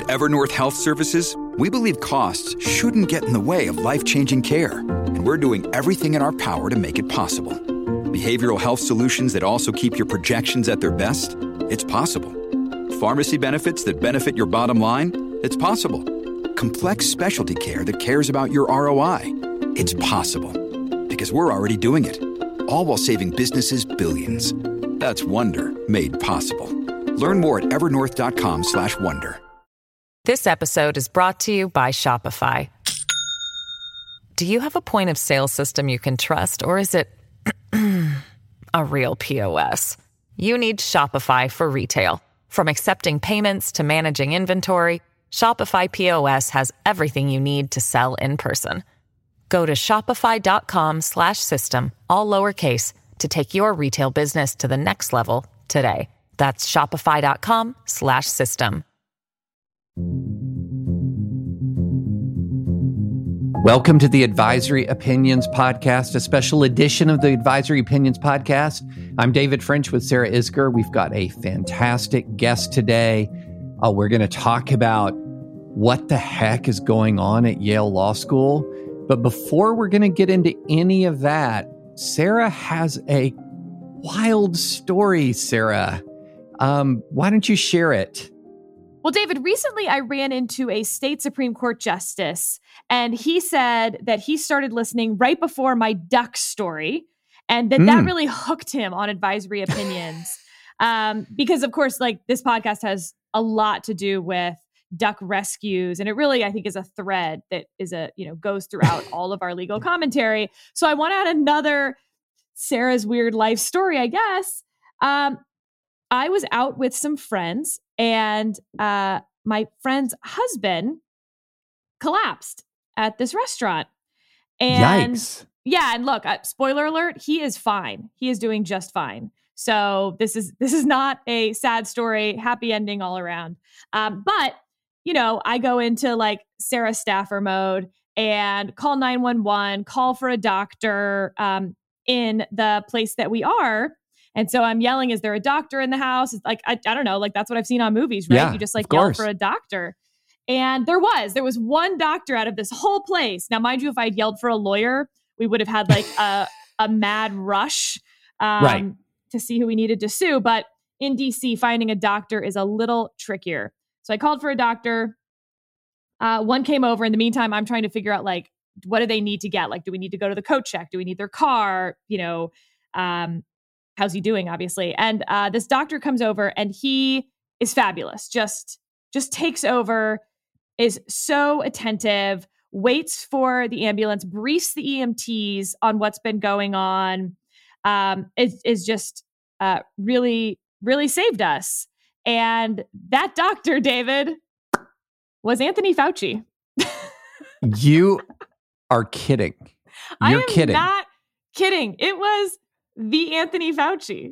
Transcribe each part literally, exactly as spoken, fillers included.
Evernorth Health Services, we believe costs shouldn't get in the way of life-changing care, and we're doing everything in our power to make it possible. Behavioral health solutions that also keep your projections at their best? It's possible. Pharmacy benefits that benefit your bottom line? It's possible. Complex specialty care that cares about your R O I? It's possible. Because we're already doing it. All while saving businesses billions. That's Wonder made possible. Learn more at evernorth.com slash wonder. This episode is brought to you by Shopify. Do you have a point of sale system you can trust, or is it a real P O S? You need Shopify for retail. From accepting payments to managing inventory, Shopify P O S has everything you need to sell in person. Go to shopify.com slash system, all lowercase, to take your retail business to the next level today. That's shopify.com slash system. Welcome to the Advisory Opinions Podcast, a special edition of the Advisory Opinions Podcast. I'm David French with Sarah Isgur. We've got a fantastic guest today. Uh, we're going to talk about what the heck is going on at Yale Law School. But before we're going to get into any of that, Sarah has a wild story, Sarah. Um, why don't you share it? Well, David, recently I ran into a state Supreme Court justice, and he said that he started listening right before my duck story, and that mm. that really hooked him on Advisory Opinions. um, because, of course, like this podcast has a lot to do with duck rescues, and it really, I think, is a thread that is a, you know, goes throughout all of our legal commentary. So I want to add another Sarah's weird life story, I guess. Um, I was out with some friends, and uh, my friend's husband collapsed at this restaurant. And Yikes. Yeah, and look, uh, spoiler alert, he is fine. He is doing just fine. So this is this is not a sad story, happy ending all around. Um, but you know, I go into like Sarah Staffer mode and call nine one one, call for a doctor um, in the place that we are. And so I'm yelling, is there a doctor in the house? It's like, I, I don't know, like that's what I've seen on movies, right? Yeah, you just like yell for a doctor. And there was, there was one doctor out of this whole place. Now, mind you, if I'd yelled for a lawyer, we would have had like a, a mad rush um, right. to see who we needed to sue. But in D C, finding a doctor is a little trickier. So I called for a doctor. Uh, one came over. In the meantime, I'm trying to figure out, like, what do they need to get? Like, do we need to go to the coat check? Do we need their car? You know, um, how's he doing, obviously? And uh, this doctor comes over, and he is fabulous. Just, just takes over, is so attentive, waits for the ambulance, briefs the E M Ts on what's been going on. Um, is is just uh, really, really saved us. And that doctor, David, was Anthony Fauci. You are kidding. You're I am kidding. not kidding. It was the Anthony Fauci.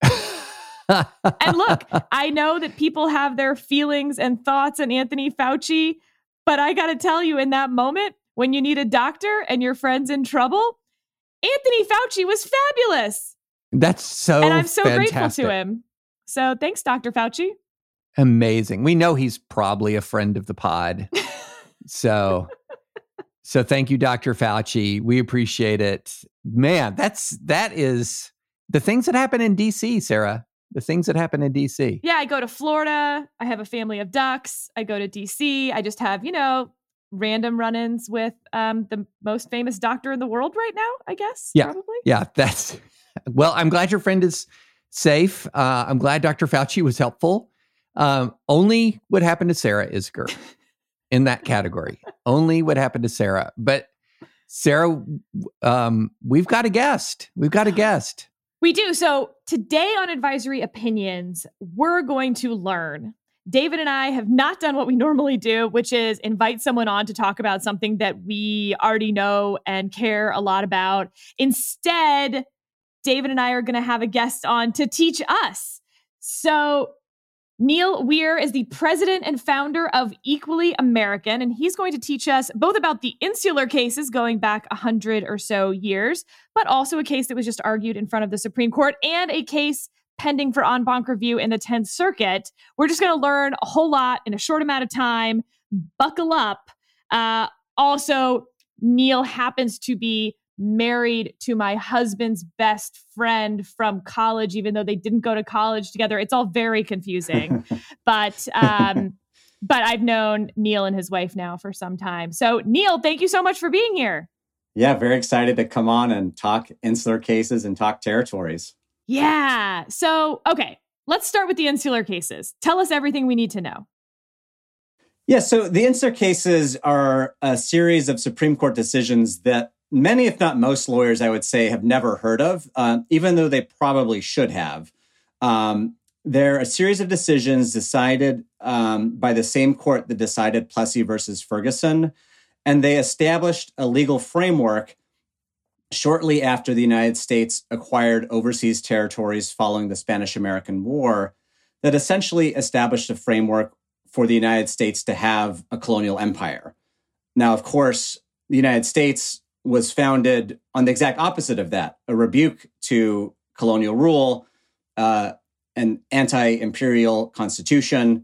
And look, I know that people have their feelings and thoughts on Anthony Fauci, but I got to tell you, in that moment, when you need a doctor and your friend's in trouble, Anthony Fauci was fabulous. That's so And I'm so fantastic. grateful to him. So thanks, Doctor Fauci. Amazing. We know he's probably a friend of the pod. So, so thank you, Doctor Fauci. We appreciate it. Man, that's, that is the things that happen in D C, Sarah. The things that happen in D C. Yeah, I go to Florida. I have a family of ducks. I go to D C. I just have, you know, random run-ins with um, the most famous doctor in the world right now, I guess. Yeah. Probably. Yeah. That's, well, I'm glad your friend is safe. Uh, I'm glad Doctor Fauci was helpful. Um, only what happened to Sarah Isgur in that category. Only what happened to Sarah. But Sarah, um, we've got a guest. We've got a guest. We do. So today on Advisory Opinions, we're going to learn. David and I have not done what we normally do, which is invite someone on to talk about something that we already know and care a lot about. Instead, David and I are going to have a guest on to teach us. So Neil Weir is the president and founder of Equally American, and he's going to teach us both about the insular cases going back a hundred or so years, but also a case that was just argued in front of the Supreme Court and a case pending for en banc review in the tenth Circuit. We're just going to learn a whole lot in a short amount of time. Buckle up. Uh, also, Neil happens to be married to my husband's best friend from college, even though they didn't go to college together. It's all very confusing. but um, but I've known Neil and his wife now for some time. So Neil, thank you so much for being here. Yeah, very excited to come on and talk insular cases and talk territories. Yeah. So, okay, let's start with the insular cases. Tell us everything we need to know. Yeah, so the insular cases are a series of Supreme Court decisions that many, if not most lawyers, I would say, have never heard of, uh, even though they probably should have. Um, they're a series of decisions decided um, by the same court that decided Plessy versus Ferguson, and they established a legal framework shortly after the United States acquired overseas territories following the Spanish-American War that essentially established a framework for the United States to have a colonial empire. Now, of course, the United States was founded on the exact opposite of that, a rebuke to colonial rule, uh, an anti-imperial constitution.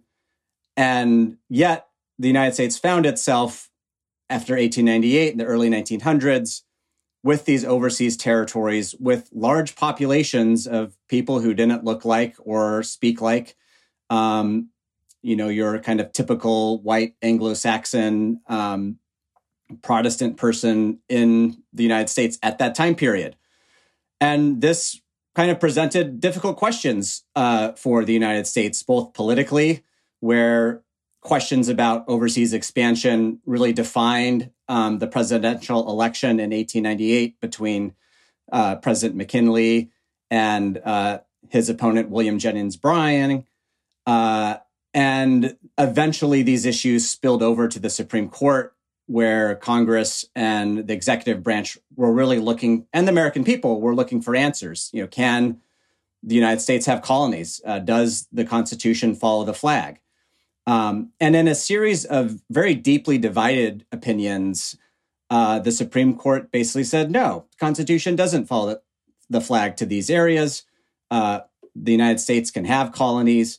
And yet the United States found itself after eighteen ninety-eight in the early nineteen hundreds with these overseas territories with large populations of people who didn't look like or speak like, um, you know, your kind of typical white Anglo-Saxon um, Protestant person in the United States at that time period. And this kind of presented difficult questions uh, for the United States, both politically, where questions about overseas expansion really defined um, the presidential election in eighteen ninety-eight between uh, President McKinley and uh, his opponent, William Jennings Bryan. Uh, and eventually these issues spilled over to the Supreme Court, where Congress and the executive branch were really looking, and the American people were looking for answers. You know, can the United States have colonies? Uh, does the Constitution follow the flag? Um, and in a series of very deeply divided opinions, uh, the Supreme Court basically said, no, the Constitution doesn't follow the flag to these areas. Uh, the United States can have colonies,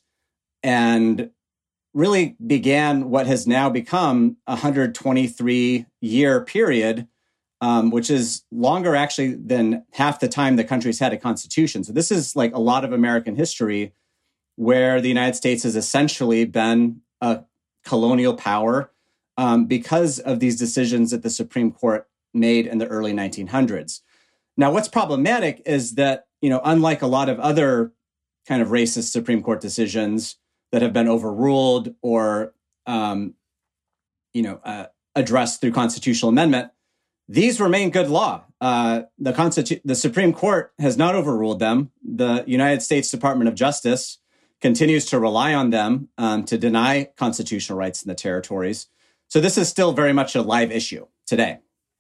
and really began what has now become a one hundred twenty-three year period, um, which is longer actually than half the time the country's had a constitution. So this is like a lot of American history where the United States has essentially been a colonial power um, because of these decisions that the Supreme Court made in the early nineteen hundreds. Now, what's problematic is that, you know, unlike a lot of other kind of racist Supreme Court decisions that have been overruled or, um, you know, uh, addressed through constitutional amendment, these remain good law. Uh, the Constitu- the Supreme Court has not overruled them. The United States Department of Justice continues to rely on them um, to deny constitutional rights in the territories. So this is still very much a live issue today.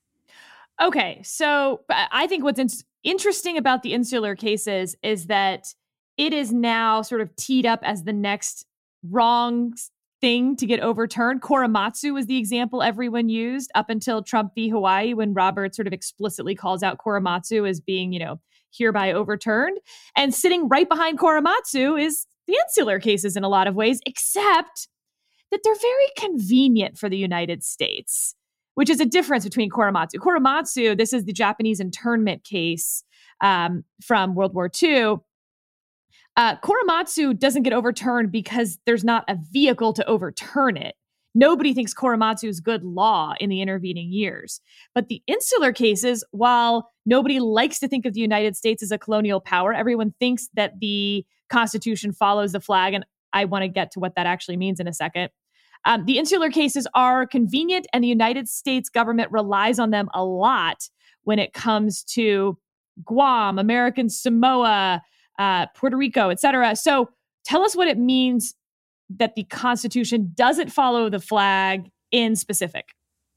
Okay, so I think what's in- interesting about the insular cases is that it is now sort of teed up as the next wrong thing to get overturned. Korematsu was the example everyone used up until Trump v. Hawaii, when Roberts sort of explicitly calls out Korematsu as being, you know, hereby overturned. And sitting right behind Korematsu is the insular cases in a lot of ways, except that they're very convenient for the United States, which is a difference between Korematsu. Korematsu, this is the Japanese internment case um, from World War Two. Uh, Korematsu doesn't get overturned because there's not a vehicle to overturn it. Nobody thinks Korematsu is good law in the intervening years. But the insular cases, while nobody likes to think of the United States as a colonial power, everyone thinks that the Constitution follows the flag, and I want to get to what that actually means in a second. Um, the insular cases are convenient, and the United States government relies on them a lot when it comes to Guam, American Samoa, uh, Puerto Rico, et cetera. So tell us what it means that the Constitution doesn't follow the flag in specific.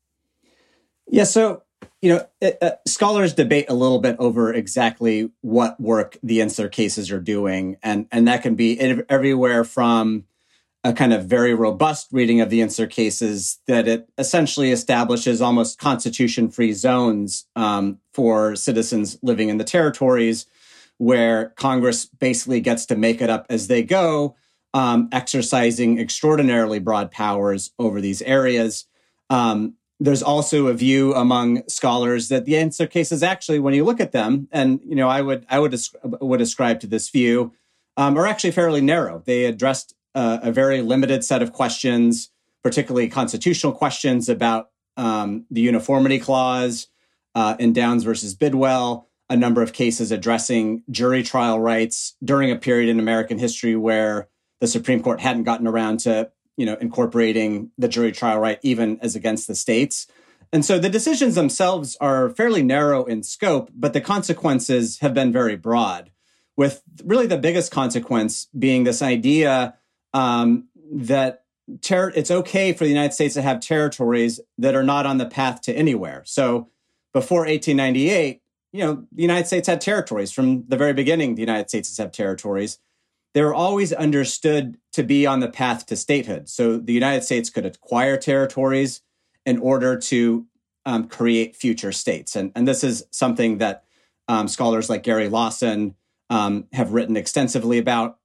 Yeah, so, you know, it, uh, scholars debate a little bit over exactly what work the insular cases are doing. And, and that can be everywhere from a kind of very robust reading of the insular cases that it essentially establishes almost constitution-free zones um, for citizens living in the territories, where Congress basically gets to make it up as they go, um, exercising extraordinarily broad powers over these areas. Um, there's also a view among scholars that the Insular cases actually, when you look at them, and you know, I would I would would ascribe to this view, um, are actually fairly narrow. They addressed uh, a very limited set of questions, particularly constitutional questions about um, the uniformity clause uh, in Downs versus Bidwell, a number of cases addressing jury trial rights during a period in American history where the Supreme Court hadn't gotten around to, you know, incorporating the jury trial right even as against the states. And so the decisions themselves are fairly narrow in scope, but the consequences have been very broad, with really the biggest consequence being this idea um, that ter- it's okay for the United States to have territories that are not on the path to anywhere. So before eighteen ninety-eight, you know, the United States had territories. From the very beginning, the United States has had territories. They were always understood to be on the path to statehood. So the United States could acquire territories in order to um, create future states. And, and this is something that um, scholars like Gary Lawson um, have written extensively about.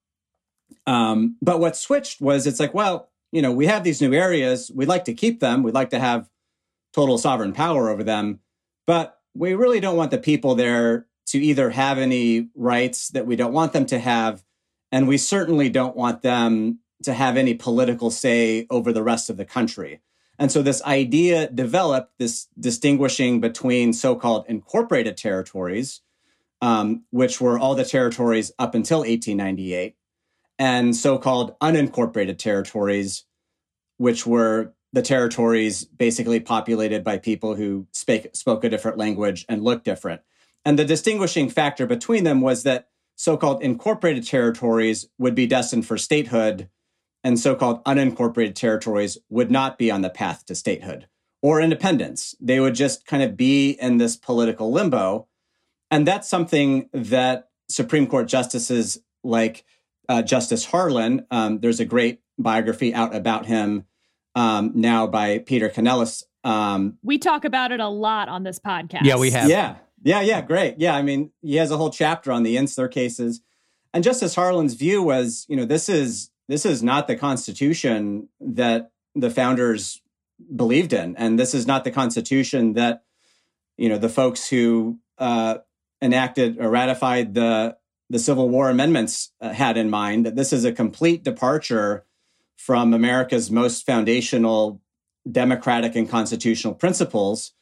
Um, but what switched was it's like, well, you know, we have these new areas. We'd like to keep them. We'd like to have total sovereign power over them. But we really don't want the people there to either have any rights that we don't want them to have, and we certainly don't want them to have any political say over the rest of the country. And so this idea developed, this distinguishing between so-called incorporated territories, um, which were all the territories up until eighteen ninety-eight, and so-called unincorporated territories, which were the territories basically populated by people who spake, spoke a different language and looked different. And the distinguishing factor between them was that so-called incorporated territories would be destined for statehood, and so-called unincorporated territories would not be on the path to statehood or independence. They would just kind of be in this political limbo. And that's something that Supreme Court justices like uh, Justice Harlan, um, there's a great biography out about him um, now by Peter Canellis. Um, we talk about it a lot on this podcast. Yeah, we have. Yeah. Yeah, yeah, great. Yeah, I mean, he has a whole chapter on the Insular cases. And Justice Harlan's view was, you know, this is this is not the Constitution that the founders believed in. And this is not the Constitution that, you know, the folks who uh, enacted or ratified the, the Civil War amendments uh, had in mind. That this is a complete departure from America's most foundational democratic and constitutional principles.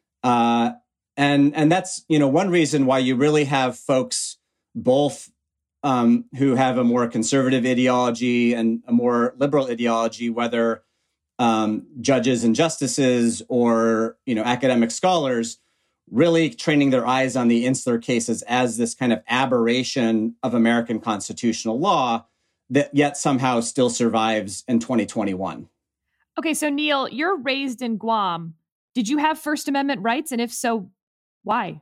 Uh And and that's, you know, one reason why you really have folks both um, who have a more conservative ideology and a more liberal ideology, whether um, judges and justices or, you know, academic scholars, really training their eyes on the Insular cases as this kind of aberration of American constitutional law that yet somehow still survives in twenty twenty-one. Okay, so Neil, you're raised in Guam. Did you have First Amendment rights? And if so, why?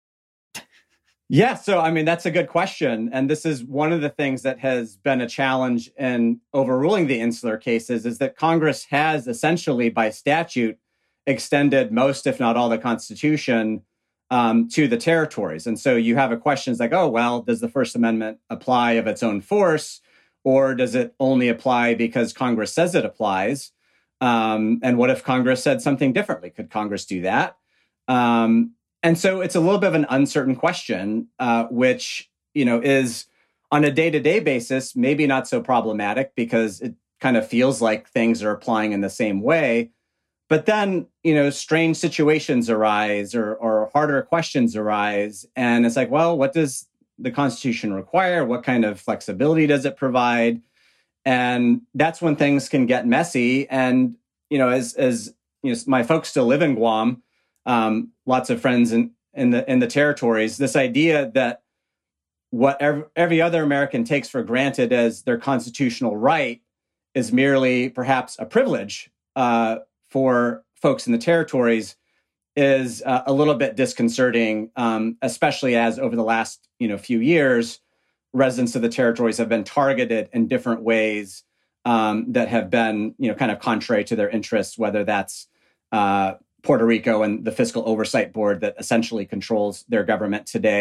Yeah, so I mean, that's a good question. And this is one of the things that has been a challenge in overruling the Insular cases is that Congress has essentially by statute extended most, if not all, the Constitution um, to the territories. And so you have a question like, oh, well, does the First Amendment apply of its own force, or does it only apply because Congress says it applies? Um, and what if Congress said something differently? Could Congress do that? Um, And so it's a little bit of an uncertain question, uh, which, you know, is on a day-to-day basis, maybe not so problematic because it kind of feels like things are applying in the same way. But then, you know, strange situations arise or, or harder questions arise. And it's like, well, what does the Constitution require? What kind of flexibility does it provide? And that's when things can get messy. And, you know, as, as you know, my folks still live in Guam, Um, lots of friends in, in the in the territories, this idea that what every, every other American takes for granted as their constitutional right is merely perhaps a privilege uh, for folks in the territories is uh, a little bit disconcerting, um, especially as over the last you know few years, residents of the territories have been targeted in different ways um, that have been you know kind of contrary to their interests, whether that's uh, Puerto Rico and the Fiscal Oversight Board that essentially controls their government today,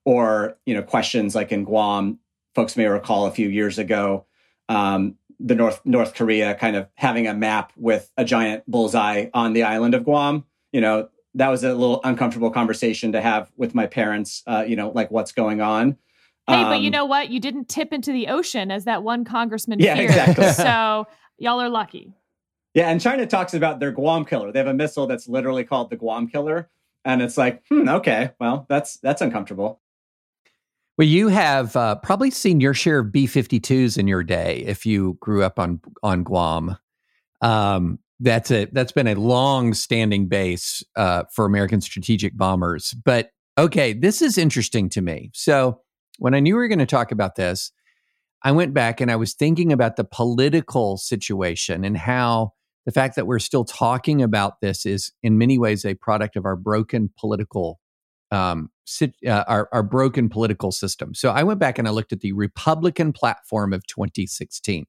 or, you know, questions like in Guam, folks may recall a few years ago, um, the North North Korea kind of having a map with a giant bullseye on the island of Guam. You know, that was a little uncomfortable conversation to have with my parents, uh, you know, like what's going on. Hey, um, but you know what? You didn't tip into the ocean as that one congressman Yeah, feared. exactly. So y'all are lucky. Yeah, and China talks about their Guam killer. They have a missile that's literally called the Guam killer. And it's like, hmm, okay, well, that's that's uncomfortable. Well, you have uh, probably seen your share of B fifty-twos in your day if you grew up on on Guam. Um, that's a that's been a long-standing base uh, for American strategic bombers. But okay, this is interesting to me. So when I knew we were going to talk about this, I went back and I was thinking about the political situation and how the fact that we're still talking about this is in many ways a product of our broken political um, uh, our, our broken political system. So I went back and I looked at the Republican platform of twenty sixteen.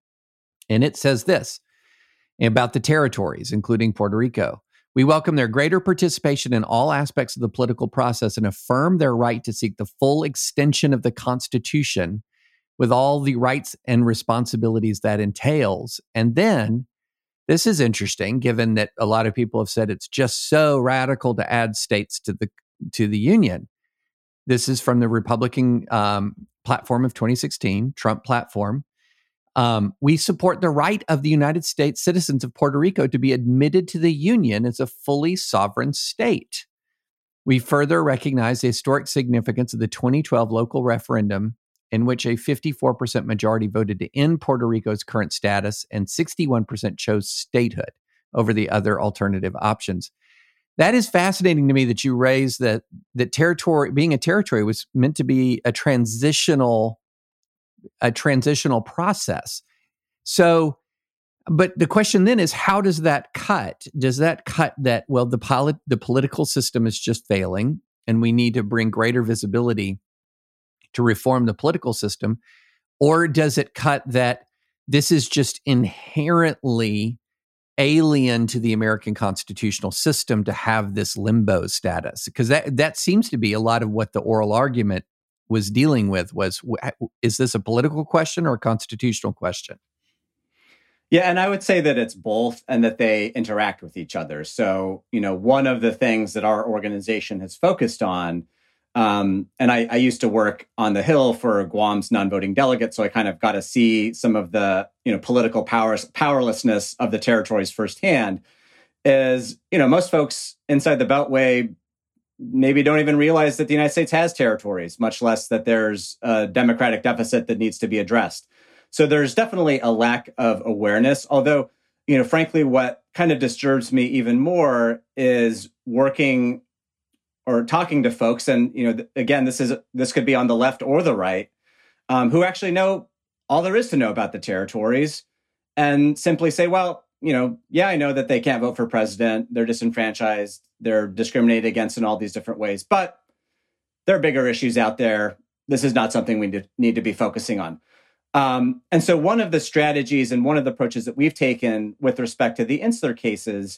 And it says this about the territories, including Puerto Rico. We welcome their greater participation in all aspects of the political process and affirm their right to seek the full extension of the Constitution with all the rights and responsibilities that entails. And then, this is interesting, given that a lot of people have said it's just so radical to add states to the to the Union. This is from the Republican um, platform of twenty sixteen, Trump platform. Um, we support the right of the United States citizens of Puerto Rico to be admitted to the Union as a fully sovereign state. We further recognize the historic significance of the twenty twelve local referendum, in which a fifty-four percent majority voted to end Puerto Rico's current status and sixty-one percent chose statehood over the other alternative options. That is fascinating to me that you raised that that territory, being a territory, was meant to be a transitional, a transitional process. So, but the question then is, how does that cut? Does that cut that, well, the polit- the political system is just failing and we need to bring greater visibility to reform the political system? Or does it cut that this is just inherently alien to the American constitutional system to have this limbo status? Because that that seems to be a lot of what the oral argument was dealing with was, is this a political question or a constitutional question? Yeah, and I would say that it's both and that they interact with each other. So, you know, one of the things that our organization has focused on, um, and I, I used to work on the Hill for Guam's non-voting delegates, so I kind of got to see some of the, you know, political powers, powerlessness of the territories firsthand, is, you know, most folks inside the Beltway maybe don't even realize that the United States has territories, much less that there's a democratic deficit that needs to be addressed. So there's definitely a lack of awareness, although, you know, frankly, what kind of disturbs me even more is working or talking to folks. And, you know, th- again, this is this could be on the left or the right, um, who actually know all there is to know about the territories and simply say, well, you know, yeah, I know that they can't vote for president. They're disenfranchised. They're discriminated against in all these different ways. But there are bigger issues out there. This is not something we need to be focusing on. Um, and so one of the strategies and one of the approaches that we've taken with respect to the insular cases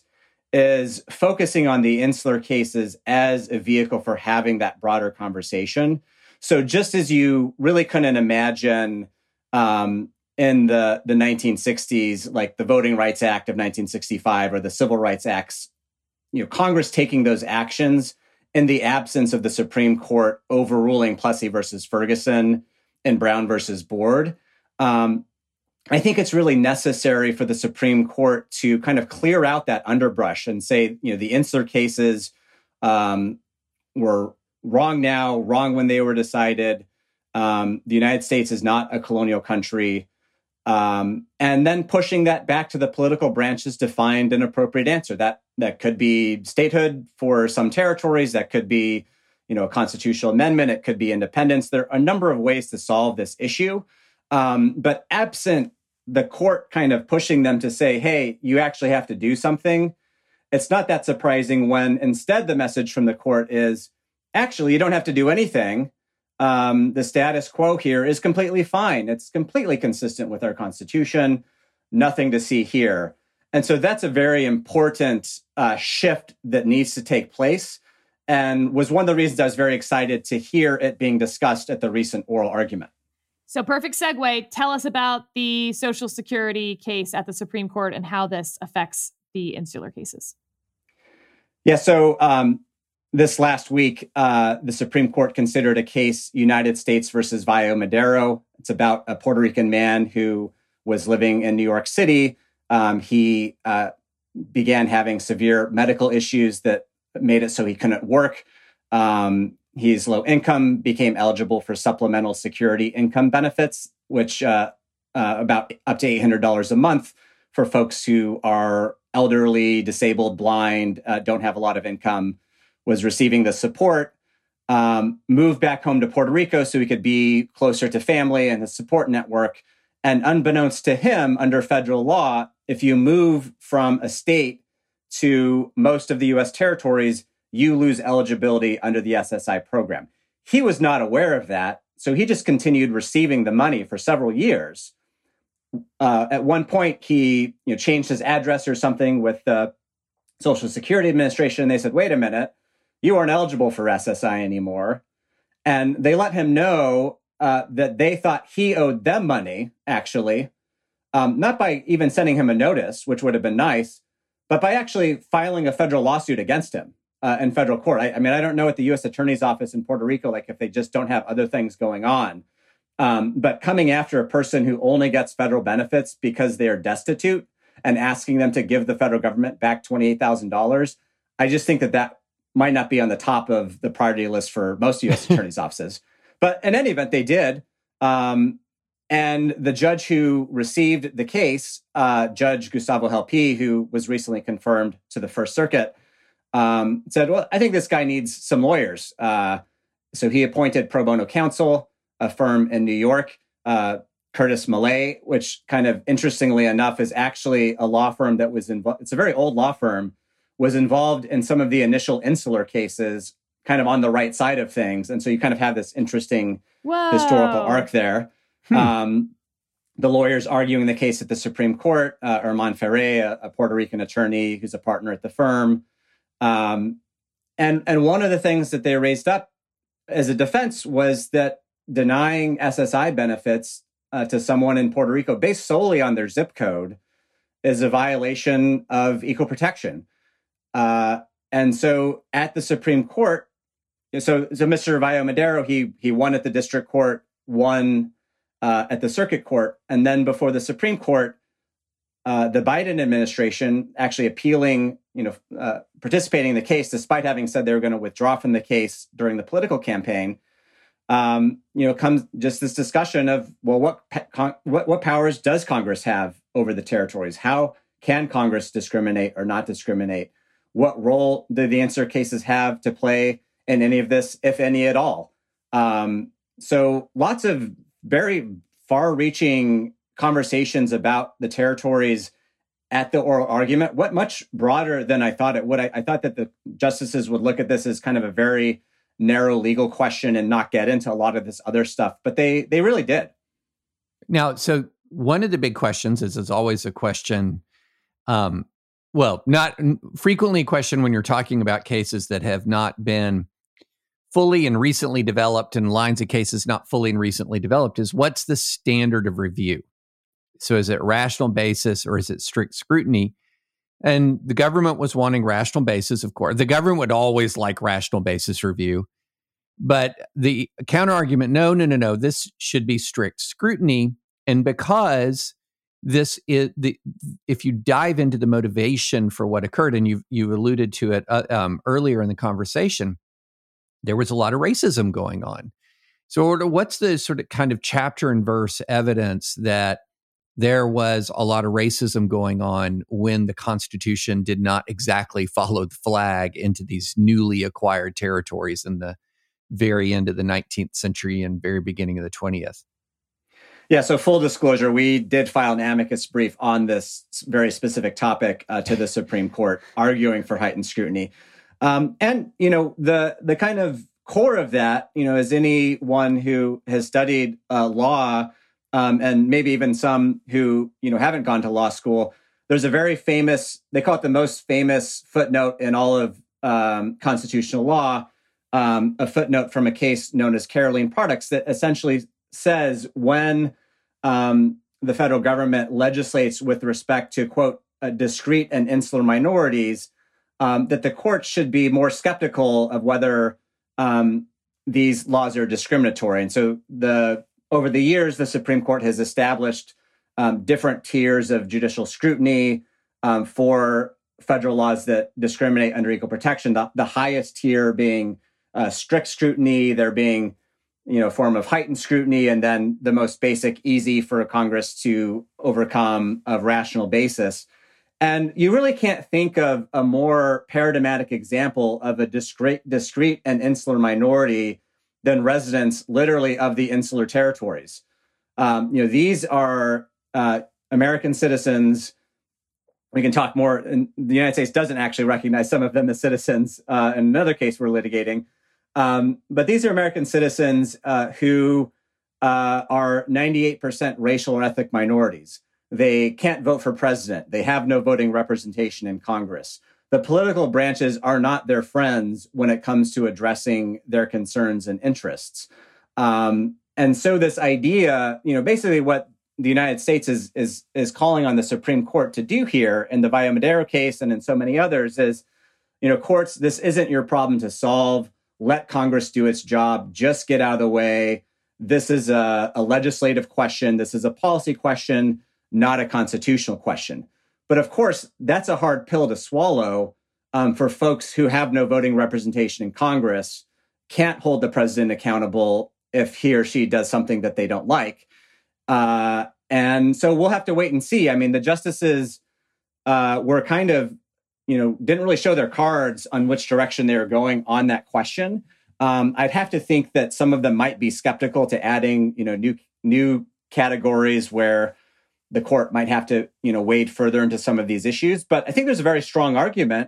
is focusing on the insular cases as a vehicle for having that broader conversation. So just as you really couldn't imagine um, in the, the nineteen sixties, like the Voting Rights Act of nineteen sixty-five or the Civil Rights Acts, you know, Congress taking those actions in the absence of the Supreme Court overruling Plessy versus Ferguson and Brown versus Board. Um, I think it's really necessary for the Supreme Court to kind of clear out that underbrush and say, you know, the insular cases um, were wrong now, wrong when they were decided. Um, the United States is not a colonial country. Um, and then pushing that back to the political branches to find an appropriate answer. That that could be statehood for some territories. That could be, you know, a constitutional amendment. It could be independence. There are a number of ways to solve this issue. Um, but absent the court kind of pushing them to say, hey, you actually have to do something, it's not that surprising when instead the message from the court is, actually, you don't have to do anything. Um, the status quo here is completely fine. It's completely consistent with our Constitution. Nothing to see here. And so that's a very important uh, shift that needs to take place. and was one of the reasons I was very excited to hear it being discussed at the recent oral argument. So perfect segue. Tell us about the Social Security case at the Supreme Court and how this affects the insular cases. Yeah, so um, this last week, uh, the Supreme Court considered a case, United States versus Vayo Madero. It's about a Puerto Rican man who was living in New York City. Um, he uh, began having severe medical issues that made it so he couldn't work. Um, he's low income, became eligible for supplemental security income benefits, which uh, uh, about up to eight hundred dollars a month for folks who are elderly, disabled, blind, uh, don't have a lot of income, was receiving the support, um, moved back home to Puerto Rico so he could be closer to family and his support network. And unbeknownst to him, under federal law, if you move from a state to most of the U S territories, you lose eligibility under the S S I program. He was not aware of that, so he just continued receiving the money for several years. Uh, at one point, he you know, changed his address or something with the Social Security Administration. They said, wait a minute, you aren't eligible for S S I anymore. And they let him know uh, that they thought he owed them money, actually, um, not by even sending him a notice, which would have been nice, but by actually filing a federal lawsuit against him uh, in federal court. I, I mean, I don't know at the U S Attorney's Office in Puerto Rico, like if they just don't have other things going on. Um, but coming after a person who only gets federal benefits because they are destitute and asking them to give the federal government back twenty-eight thousand dollars, I just think that that might not be on the top of the priority list for most U S attorneys' offices. But in any event, they did. Um, and the judge who received the case, uh, Judge Gustavo Helpi, who was recently confirmed to the First Circuit, um, said, well, I think this guy needs some lawyers. Uh, so he appointed pro bono counsel, a firm in New York, uh, Curtis Millay, which kind of interestingly enough is actually a law firm that was involved. It's a very old law firm, was involved in some of the initial insular cases, kind of on the right side of things. And so you kind of have this interesting Whoa. historical arc there. Hmm. Um, the lawyers arguing the case at the Supreme Court, uh, Herman Ferre, a, a Puerto Rican attorney who's a partner at the firm. Um, and, and one of the things that they raised up as a defense was that denying S S I benefits uh, to someone in Puerto Rico based solely on their zip code is a violation of equal protection. Uh, and so at the Supreme Court, so, so Mister Vayo Madero, he he won at the district court, won uh, at the circuit court, and then before the Supreme Court, uh, the Biden administration actually appealing, you know, uh, participating in the case, despite having said they were going to withdraw from the case during the political campaign. Um, you know, comes just this discussion of, well, what, con- what what powers does Congress have over the territories? How can Congress discriminate or not discriminate? What role do the insular cases have to play in any of this, if any at all? Um, so lots of very far-reaching conversations about the territories at the oral argument. What much broader than I thought it would. I, I thought that the justices would look at this as kind of a very narrow legal question and not get into a lot of this other stuff, but they they really did. Now, so one of the big questions is, is always a question, um, well, not frequently a question when you're talking about cases that have not been fully and recently developed and lines of cases not fully and recently developed, is what's the standard of review? So is it rational basis or is it strict scrutiny? And the government was wanting rational basis, of course. The government would always like rational basis review. But the counter argument, no, no, no, no, this should be strict scrutiny. And because this is the, if you dive into the motivation for what occurred, and you you alluded to it uh, um, earlier in the conversation, there was a lot of racism going on. So what's the sort of kind of chapter and verse evidence that there was a lot of racism going on when the Constitution did not exactly follow the flag into these newly acquired territories in the very end of the nineteenth century and very beginning of the twentieth? Yeah, so full disclosure, we did file an amicus brief on this very specific topic uh, to the Supreme Court, arguing for heightened scrutiny. Um, and, you know, the the kind of core of that, you know, as anyone who has studied uh, law, Um, and maybe even some who, you know, haven't gone to law school, there's a very famous, they call it the most famous footnote in all of um, constitutional law, um, a footnote from a case known as Caroline Products that essentially says when um, the federal government legislates with respect to, quote, uh, discrete and insular minorities, um, that the court should be more skeptical of whether um, these laws are discriminatory. And so the over the years, the Supreme Court has established um, different tiers of judicial scrutiny um, for federal laws that discriminate under equal protection, the, the highest tier being uh, strict scrutiny, there being, you know, a form of heightened scrutiny, and then the most basic, easy for Congress to overcome of rational basis. And you really can't think of a more paradigmatic example of a discrete, discrete and insular minority than residents literally of the insular territories. Um, you know, these are uh, American citizens. We can talk more. And the United States doesn't actually recognize some of them as citizens. Uh, in another case we're litigating. Um, but these are American citizens uh, who uh, are ninety-eight percent racial or ethnic minorities. They can't vote for president. They have no voting representation in Congress. The political branches are not their friends when it comes to addressing their concerns and interests. Um, and so this idea, you know, basically what the United States is, is, is calling on the Supreme Court to do here in the Valle Madero case and in so many others is, you know, courts, this isn't your problem to solve. Let Congress do its job. Just get out of the way. This is a, a legislative question. This is a policy question, not a constitutional question. But of course, that's a hard pill to swallow um, for folks who have no voting representation in Congress, can't hold the president accountable if he or she does something that they don't like. Uh, and so we'll have to wait and see. I mean, the justices uh, were kind of, you know, didn't really show their cards on which direction they were going on that question. Um, I'd have to think that some of them might be skeptical to adding, you know, new new categories where the court might have to, you know, wade further into some of these issues. But I think there's a very strong argument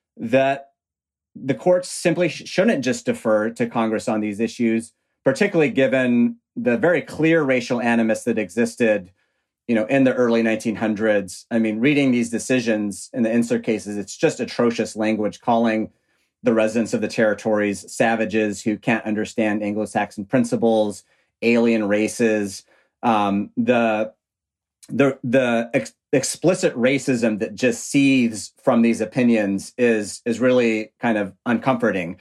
that the courts simply sh- shouldn't just defer to Congress on these issues, particularly given the very clear racial animus that existed, you know, in the early nineteen hundreds. I mean, reading these decisions in the insular cases, it's just atrocious language calling the residents of the territories savages who can't understand Anglo-Saxon principles, alien races, um, the the the ex- explicit racism that just seethes from these opinions is is really kind of uncomforting.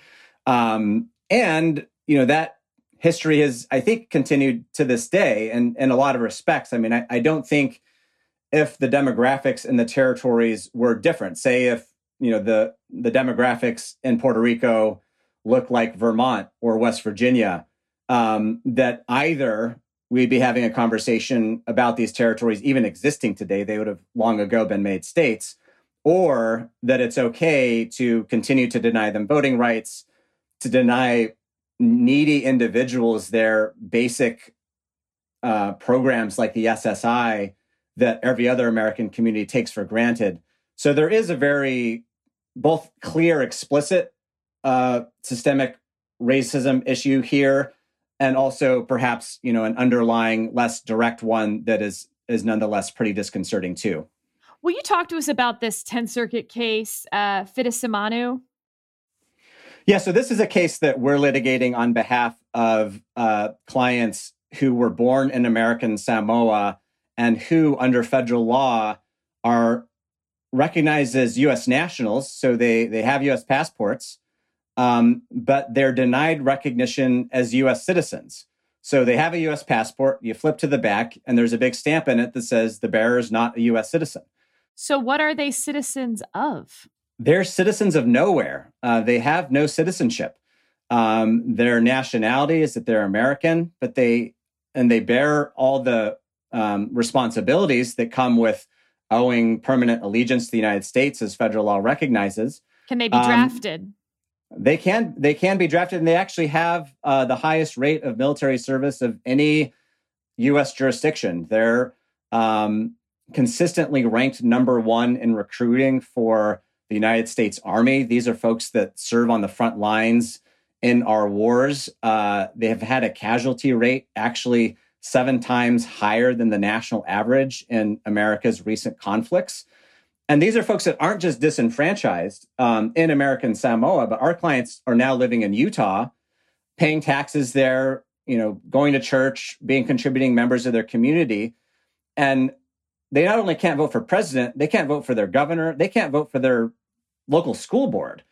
Um, and, you know, that history has, I think, continued to this day and in a lot of respects. I mean, I, I don't think if the demographics in the territories were different, say if, you know, the, the demographics in Puerto Rico look like Vermont or West Virginia, um, that either we'd be having a conversation about these territories even existing today, they would have long ago been made states, or that it's okay to continue to deny them voting rights, to deny needy individuals their basic uh, programs like the S S I that every other American community takes for granted. So there is a very both clear, explicit uh, systemic racism issue here, and also perhaps, you know, an underlying, less direct one that is is nonetheless pretty disconcerting too. Will you talk to us about this tenth Circuit case, uh, Fidesimano? Yeah, so this is a case that we're litigating on behalf of uh, clients who were born in American Samoa and who, under federal law, are recognized as U S nationals. So they, they have U S passports, um, but they're denied recognition as U S citizens. So they have a U S passport, you flip to the back, and there's a big stamp in it that says the bearer is not a U S citizen. So what are they citizens of? They're citizens of nowhere. Uh, they have no citizenship. Um, their nationality is that they're American, but they and they bear all the um, responsibilities that come with owing permanent allegiance to the United States, as federal law recognizes. Can they be drafted? Um, they can. They can be drafted, and they actually have uh, the highest rate of military service of any U S jurisdiction. They're um, consistently ranked number one in recruiting for the United States Army. These are folks that serve on the front lines in our wars. Uh, they have had a casualty rate actually seven times higher than the national average in America's recent conflicts. And these are folks that aren't just disenfranchised um, in American Samoa, but our clients are now living in Utah, paying taxes there, you know, going to church, being contributing members of their community. And they not only can't vote for president, they can't vote for their governor, they can't vote for their local school board.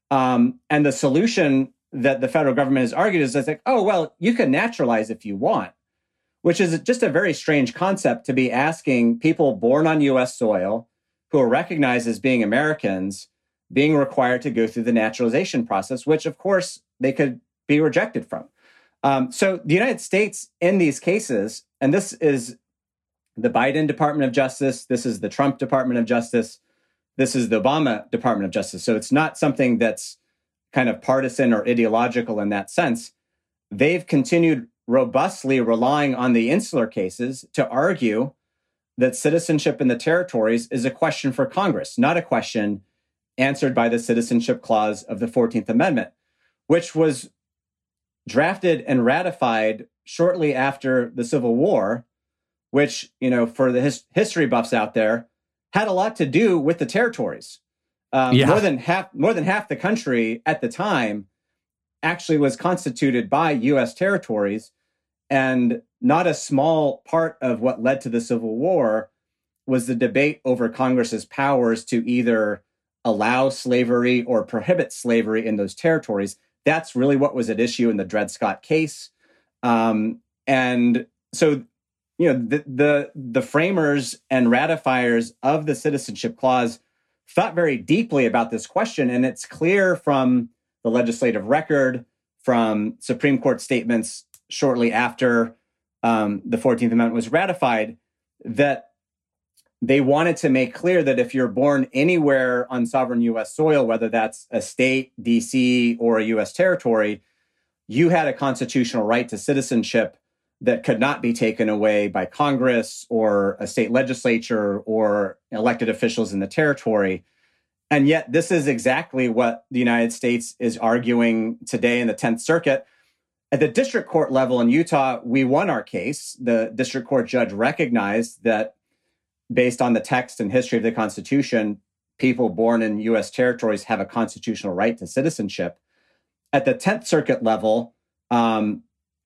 Um, and the solution that the federal government has argued is it's like, oh, well, you can naturalize if you want, which is just a very strange concept to be asking people born on U S soil who are recognized as being Americans being required to go through the naturalization process, which of course they could be rejected from. Um, so the United States in these cases, and this is the Biden Department of Justice, this is the Trump Department of Justice, this is the Obama Department of Justice. So it's not something that's kind of partisan or ideological in that sense. They've continued robustly relying on the insular cases to argue that citizenship in the territories is a question for Congress, not a question answered by the Citizenship Clause of the fourteenth Amendment, which was drafted and ratified shortly after the Civil War, which, you know, for the his- history buffs out there, had a lot to do with the territories. Um, yeah. More than half, more than half the country at the time actually was constituted by U S territories, and not a small part of what led to the Civil War was the debate over Congress's powers to either allow slavery or prohibit slavery in those territories. That's really what was at issue in the Dred Scott case. Um, and so, you know, the, the the framers and ratifiers of the Citizenship Clause thought very deeply about this question. And it's clear from the legislative record, from Supreme Court statements shortly after um, the fourteenth Amendment was ratified, that they wanted to make clear that if you're born anywhere on sovereign U S soil, whether that's a state, D C, or a U S territory, you had a constitutional right to citizenship that could not be taken away by Congress or a state legislature or elected officials in the territory. And yet this is exactly what the United States is arguing today in the tenth Circuit. At the district court level in Utah, we won our case. The district court judge recognized that based on the text and history of the Constitution, people born in U S territories have a constitutional right to citizenship. At the tenth Circuit level, um,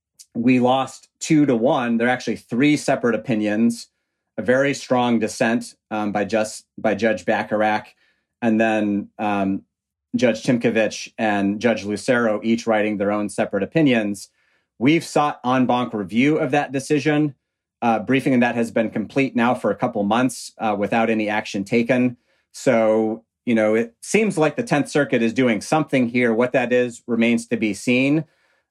we lost two to one. There are actually three separate opinions, a very strong dissent um, by just by Judge Bacharach, and then um, Judge Timkovich and Judge Lucero, each writing their own separate opinions. We've sought en banc review of that decision. Uh, briefing on that has been complete now for a couple months uh, without any action taken. So, you know, it seems like the tenth Circuit is doing something here. What that is remains to be seen.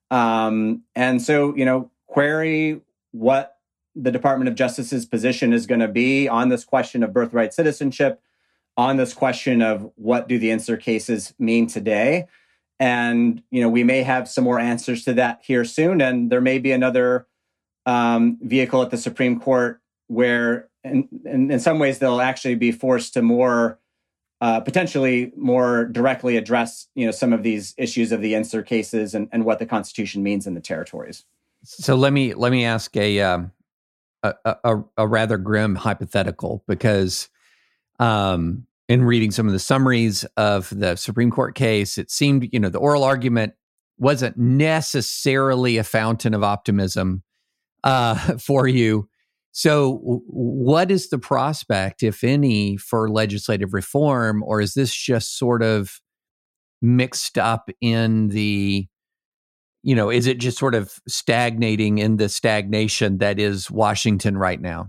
Um, and so, you know, query what the Department of Justice's position is going to be on this question of birthright citizenship, on this question of what do the insular cases mean today. And, you know, we may have some more answers to that here soon. And there may be another um, vehicle at the Supreme Court where in, in, in some ways they'll actually be forced to more Uh, potentially more directly address, you know, some of these issues of the insular cases and, and what the Constitution means in the territories. So let me let me ask a um, a, a, a rather grim hypothetical, because um, in reading some of the summaries of the Supreme Court case, it seemed, you know, the oral argument wasn't necessarily a fountain of optimism uh, for you. So what is the prospect, if any, for legislative reform, or is this just sort of mixed up in the, you know, is it just sort of stagnating in the stagnation that is Washington right now?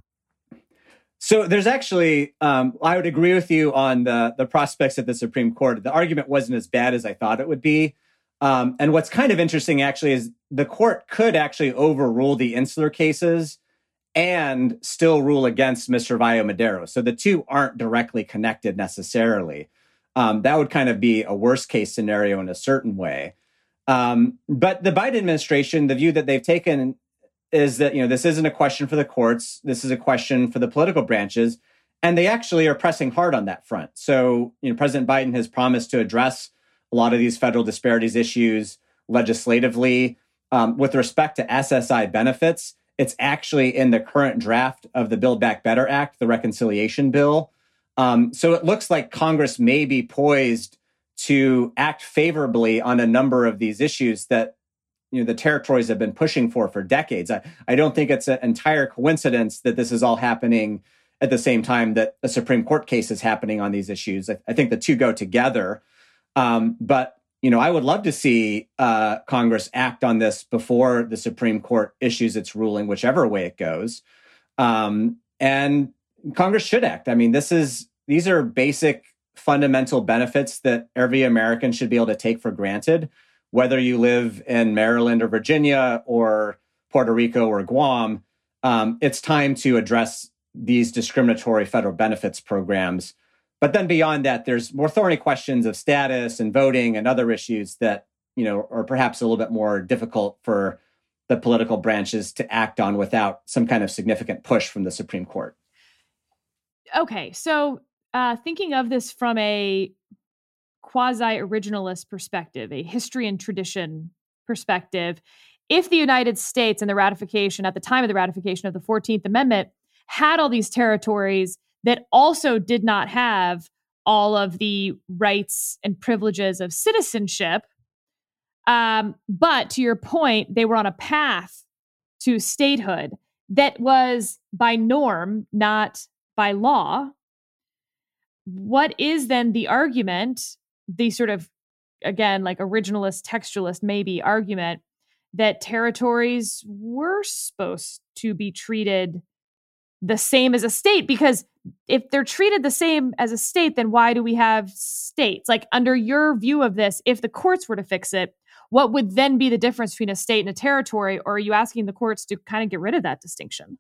So there's actually, um, I would agree with you on the, the prospects at the Supreme Court. The argument wasn't as bad as I thought it would be. Um, and what's kind of interesting, actually, is the court could actually overrule the insular cases and still rule against Mister Valle Madero. So the two aren't directly connected necessarily. Um, that would kind of be a worst case scenario in a certain way. Um, but the Biden administration, the view that they've taken is that, you know, this isn't a question for the courts. This is a question for the political branches. And they actually are pressing hard on that front. So, you know, President Biden has promised to address a lot of these federal disparities issues legislatively. Um, with respect to S S I benefits, it's actually in the current draft of the Build Back Better Act, the reconciliation bill. Um, so it looks like Congress may be poised to act favorably on a number of these issues that, you know, the territories have been pushing for for decades. I, I don't think it's an entire coincidence that this is all happening at the same time that a Supreme Court case is happening on these issues. I, I think the two go together. Um, but, you know, I would love to see uh, Congress act on this before the Supreme Court issues its ruling, whichever way it goes. Um, and Congress should act. I mean, this is these are basic fundamental benefits that every American should be able to take for granted, whether you live in Maryland or Virginia or Puerto Rico or Guam. Um, it's time to address these discriminatory federal benefits programs. But then beyond that, there's more thorny questions of status and voting and other issues that, you know, are perhaps a little bit more difficult for the political branches to act on without some kind of significant push from the Supreme Court. Okay, so uh, thinking of this from a quasi-originalist perspective, a history and tradition perspective, if the United States and the ratification, at the time of the ratification of the fourteenth Amendment, had all these territories that also did not have all of the rights and privileges of citizenship, um, but to your point, they were on a path to statehood that was by norm, not by law. What is then the argument, the sort of, again, like originalist, textualist maybe argument, that territories were supposed to be treated the same as a state? Because if they're treated the same as a state, then why do we have states? Like, under your view of this, if the courts were to fix it, what would then be the difference between a state and a territory? Or are you asking the courts to kind of get rid of that distinction?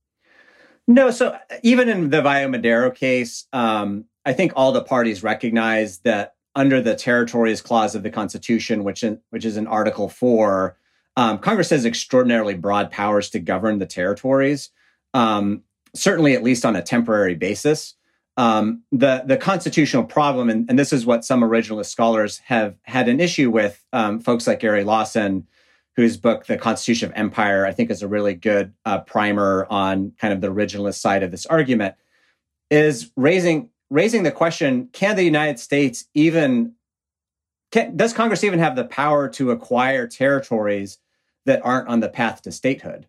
No, so even in the Valle Madero case, um, I think all the parties recognize that under the Territories Clause of the Constitution, which, in, which is in Article four, um, Congress has extraordinarily broad powers to govern the territories, um, certainly at least on a temporary basis. Um, the, the constitutional problem, and, and this is what some originalist scholars have had an issue with, um, folks like Gary Lawson, whose book, The Constitution of Empire, I think is a really good uh, primer on kind of the originalist side of this argument, is raising raising the question, can the United States even, can, does Congress even have the power to acquire territories that aren't on the path to statehood?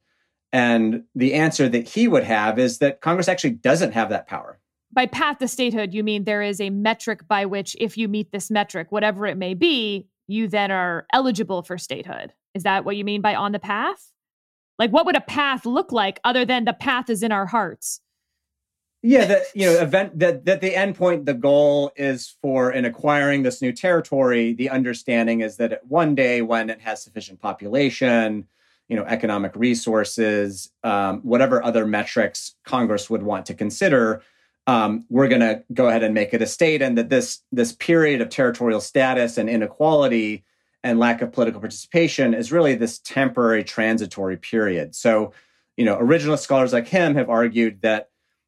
And the answer that he would have is that Congress actually doesn't have that power. By path to statehood, you mean there is a metric by which, if you meet this metric, whatever it may be, you then are eligible for statehood. Is that what you mean by on the path? Like, what would a path look like other than the path is in our hearts? Yeah, that, you know, event that that the end point, the goal is for, in acquiring this new territory, the understanding is that at one day when it has sufficient population, you know, economic resources, um, whatever other metrics Congress would want to consider, um, we're going to go ahead and make it a state, and that this this period of territorial status and inequality and lack of political participation is really this temporary transitory period. So, you know, originalist scholars like him have argued that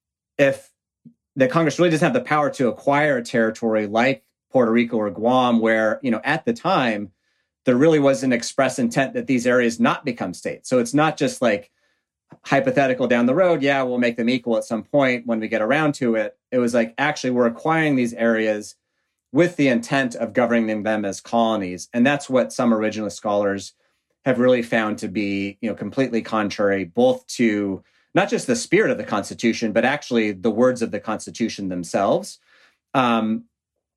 if the Congress really doesn't have the power to acquire a territory like Puerto Rico or Guam, where, you know, at the time, there really was an express intent that these areas not become states. So it's not just like hypothetical down the road, yeah, we'll make them equal at some point when we get around to it. It was like, actually, we're acquiring these areas with the intent of governing them as colonies. And that's what some originalist scholars have really found to be, you know, completely contrary, both to not just the spirit of the Constitution, but actually the words of the Constitution themselves. Um,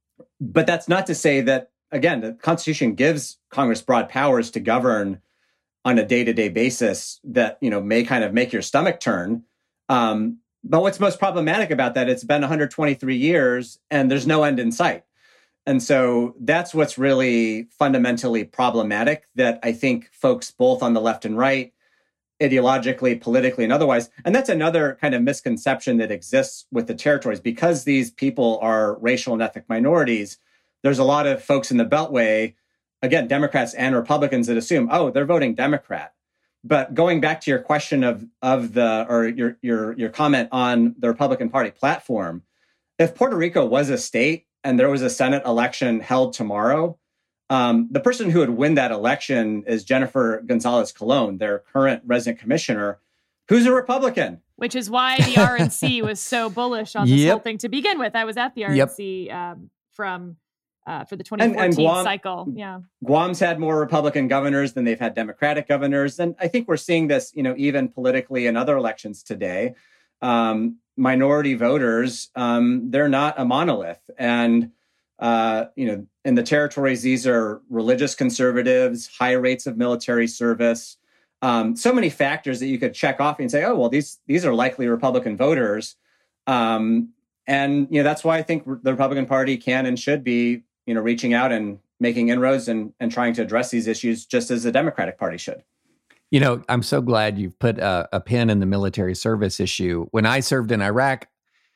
but that's not to say that, again, the Constitution gives Congress broad powers to govern on a day-to-day basis that, you know, may kind of make your stomach turn. Um, but what's most problematic about that, it's been one hundred twenty-three years and there's no end in sight. And so that's what's really fundamentally problematic, that I think folks both on the left and right, ideologically, politically, and otherwise, and that's another kind of misconception that exists with the territories. Because these people are racial and ethnic minorities, there's a lot of folks in the Beltway, again, Democrats and Republicans, that assume, oh, they're voting Democrat. But going back to your question of of the, or your your your comment on the Republican Party platform, if Puerto Rico was a state and there was a Senate election held tomorrow, um, the person who would win that election is Jennifer Gonzalez Colon, their current resident commissioner, who's a Republican. which is why the R N C was so bullish on this Yep. whole thing to begin with. I was at the R N C Yep. um, from uh, for the twenty fourteen And- and Guam- cycle. Yeah, Guam's had more Republican governors than they've had Democratic governors. And I think we're seeing this, you know, even politically in other elections today. Um, minority voters, um, they're not a monolith. And, uh, you know, in the territories, these are religious conservatives, high rates of military service, um, so many factors that you could check off and say, oh, well, these these are likely Republican voters. Um, and, you know, that's why I think the Republican Party can and should be, you know, reaching out and making inroads and, and trying to address these issues just as the Democratic Party should. You know, I'm so glad you've put a, a pin in the military service issue. When I served in Iraq,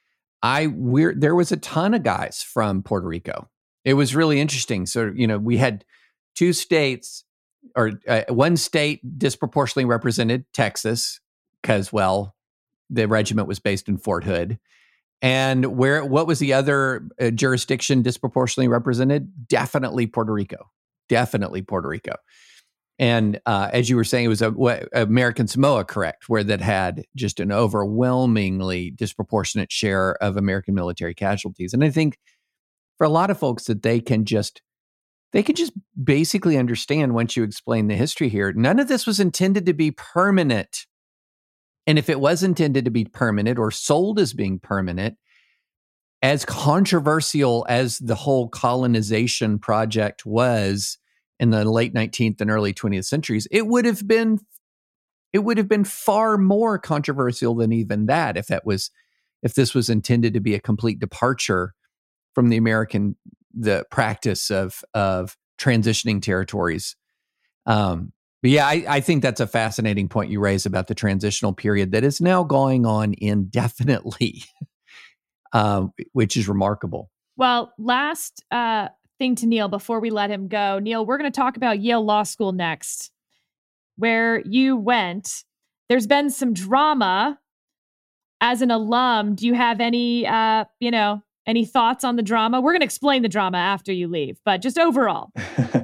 I we're, there was a ton of guys from Puerto Rico. It was really interesting. So, you know, we had two states or uh, one state disproportionately represented, Texas, because, well, the regiment was based in Fort Hood. And where, what was the other uh, jurisdiction disproportionately represented? Definitely Puerto Rico. Definitely Puerto Rico. And uh, as you were saying, it was a, what, American Samoa, correct, where that had just an overwhelmingly disproportionate share of American military casualties. And I think for a lot of folks that they can just, they can just basically understand once you explain the history here, none of this was intended to be permanent. And if it was intended to be permanent or sold as being permanent, as controversial as the whole colonization project was in the late nineteenth and early twentieth centuries, it would have been it would have been far more controversial than even that if that was if this was intended to be a complete departure from the American the practice of of transitioning territories. Um, but yeah, I, I think that's a fascinating point you raise about the transitional period that is now going on indefinitely, uh, which is remarkable. Well, last uh, thing to Neil before we let him go. Neil, we're going to talk about Yale Law School next, where you went. There's been some drama as an alum. Do you have any, uh, you know, any thoughts on the drama? We're going to explain the drama after you leave, but just overall.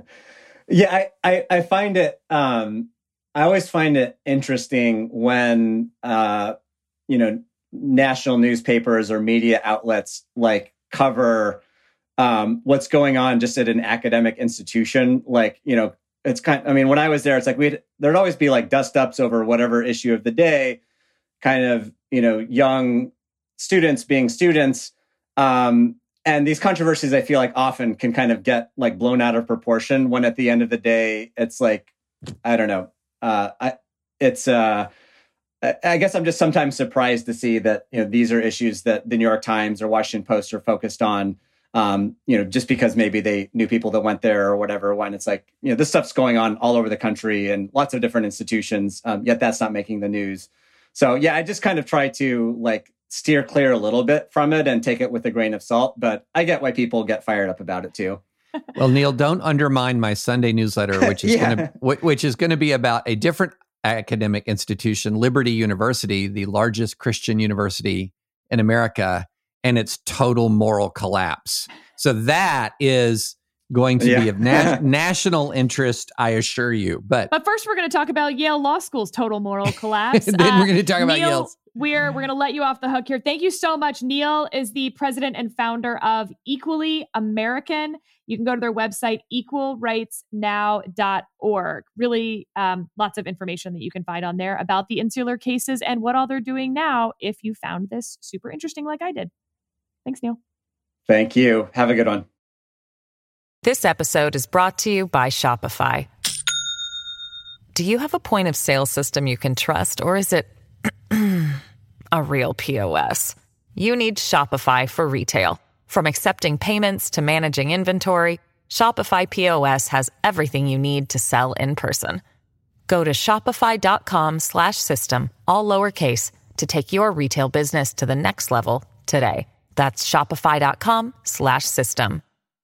Yeah, I, I, I find it, um, I always find it interesting when, uh, you know, national newspapers or media outlets like cover um, what's going on just at an academic institution. Like, you know, it's kind I mean, when I was there, it's like we'd, there'd always be like dust ups over whatever issue of the day, kind of, you know, young students being students. Um, And these controversies, I feel like often can kind of get like blown out of proportion when at the end of the day, it's like, I don't know. Uh, I, it's, uh, I guess I'm just sometimes surprised to see that, you know, these are issues that the New York Times or Washington Post are focused on, um, you know, just because maybe they knew people that went there or whatever, when it's like, you know, this stuff's going on all over the country and lots of different institutions, um, yet that's not making the news. So, yeah, I just kind of try to like, steer clear a little bit from it and take it with a grain of salt, but I get why people get fired up about it too. Well, Neil, don't undermine my Sunday newsletter, which is Yeah. going to which is going to be about a different academic institution, Liberty University, the largest Christian university in America, and its total moral collapse. So that is going to Yeah. be of na- national interest, I assure you. But But first, we're going to talk about Yale Law School's total moral collapse. then Uh, we're going to talk about Neil, Yale's. We're we're going to let you off the hook here. Thank you so much. Neil is the president and founder of Equally American. You can go to their website, equal rights now dot org. Really um, lots of information that you can find on there about the insular cases and what all they're doing now if you found this super interesting like I did. Thanks, Neil. Thank you. Have a good one. This episode is brought to you by Shopify. Do you have a point of sale system you can trust, or is it a real P O S? You need Shopify for retail. From accepting payments to managing inventory, Shopify P O S has everything you need to sell in person. Go to shopify.com slash system, all lowercase, to take your retail business to the next level today. That's shopify.com slash system.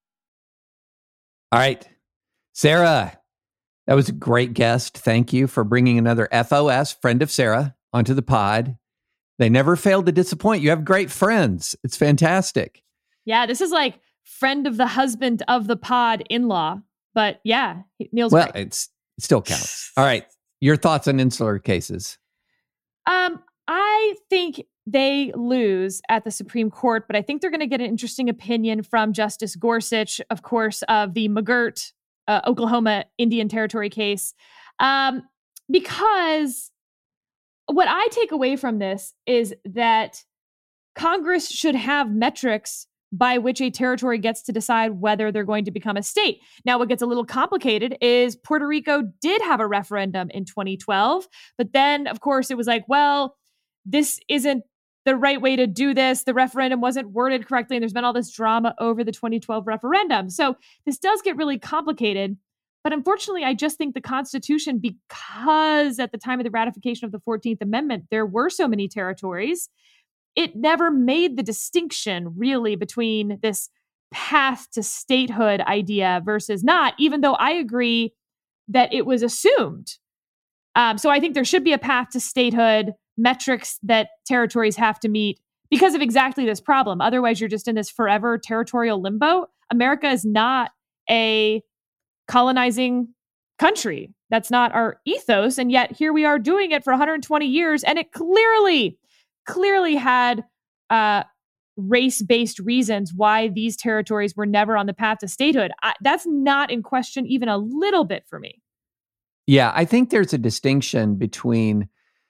All right, Sarah, that was a great guest. Thank you for bringing another F O S, friend of Sarah, onto the pod. They never failed to disappoint. You have great friends. It's fantastic. Yeah, this is like friend of the husband of the pod in-law. But yeah, Neil's Well, great. it's, it still counts. All right, your thoughts on insular cases? Um, I think they lose at the Supreme Court, but I think they're going to get an interesting opinion from Justice Gorsuch, of course, of the McGirt, uh, Oklahoma Indian Territory case. Um, because what I take away from this is that Congress should have metrics by which a territory gets to decide whether they're going to become a state. Now, what gets a little complicated is Puerto Rico did have a referendum in twenty twelve, but then, of course, it was like, well, this isn't the right way to do this. The referendum wasn't worded correctly, and there's been all this drama over the twenty twelve referendum. So this does get really complicated. But unfortunately, I just think the Constitution, because at the time of the ratification of the fourteenth Amendment, there were so many territories, it never made the distinction really between this path to statehood idea versus not, even though I agree that it was assumed. Um, so I think there should be a path to statehood, metrics that territories have to meet because of exactly this problem. Otherwise, you're just in this forever territorial limbo. America is not a colonizing country. That's not our ethos. And yet here we are doing it for one hundred twenty years. And it clearly, clearly had uh, race-based reasons why these territories were never on the path to statehood. I, that's not in question even a little bit for me. Yeah, I think there's a distinction between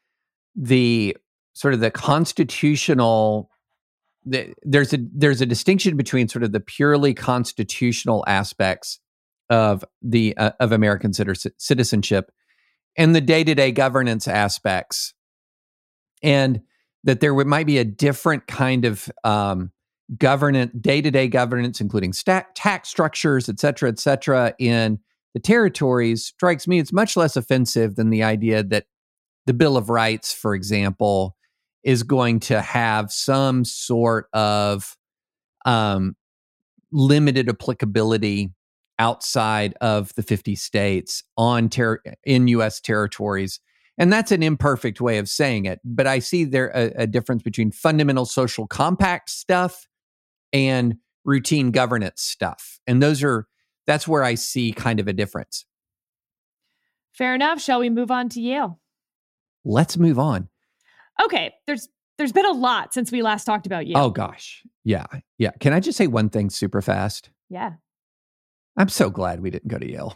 the sort of the constitutional, the, there's a there's a distinction between sort of the purely constitutional aspects of the uh, of American citizenship and the day-to-day governance aspects, and that there would, might be a different kind of um, governance, day-to-day governance, including stat, tax structures, et cetera, et cetera, in the territories. Strikes me it's much less offensive than the idea that the Bill of Rights, for example, is going to have some sort of um, limited applicability outside of the fifty states on ter- in U S territories. And that's an imperfect way of saying it. But I see there a, a difference between fundamental social compact stuff and routine governance stuff. And those are, that's where I see kind of a difference. Fair enough. Shall we move on to Yale? Let's move on. Okay. There's there's been a lot since we last talked about Yale. Oh, gosh. Yeah. Yeah. Can I just say one thing super fast? Yeah. I'm so glad we didn't go to Yale.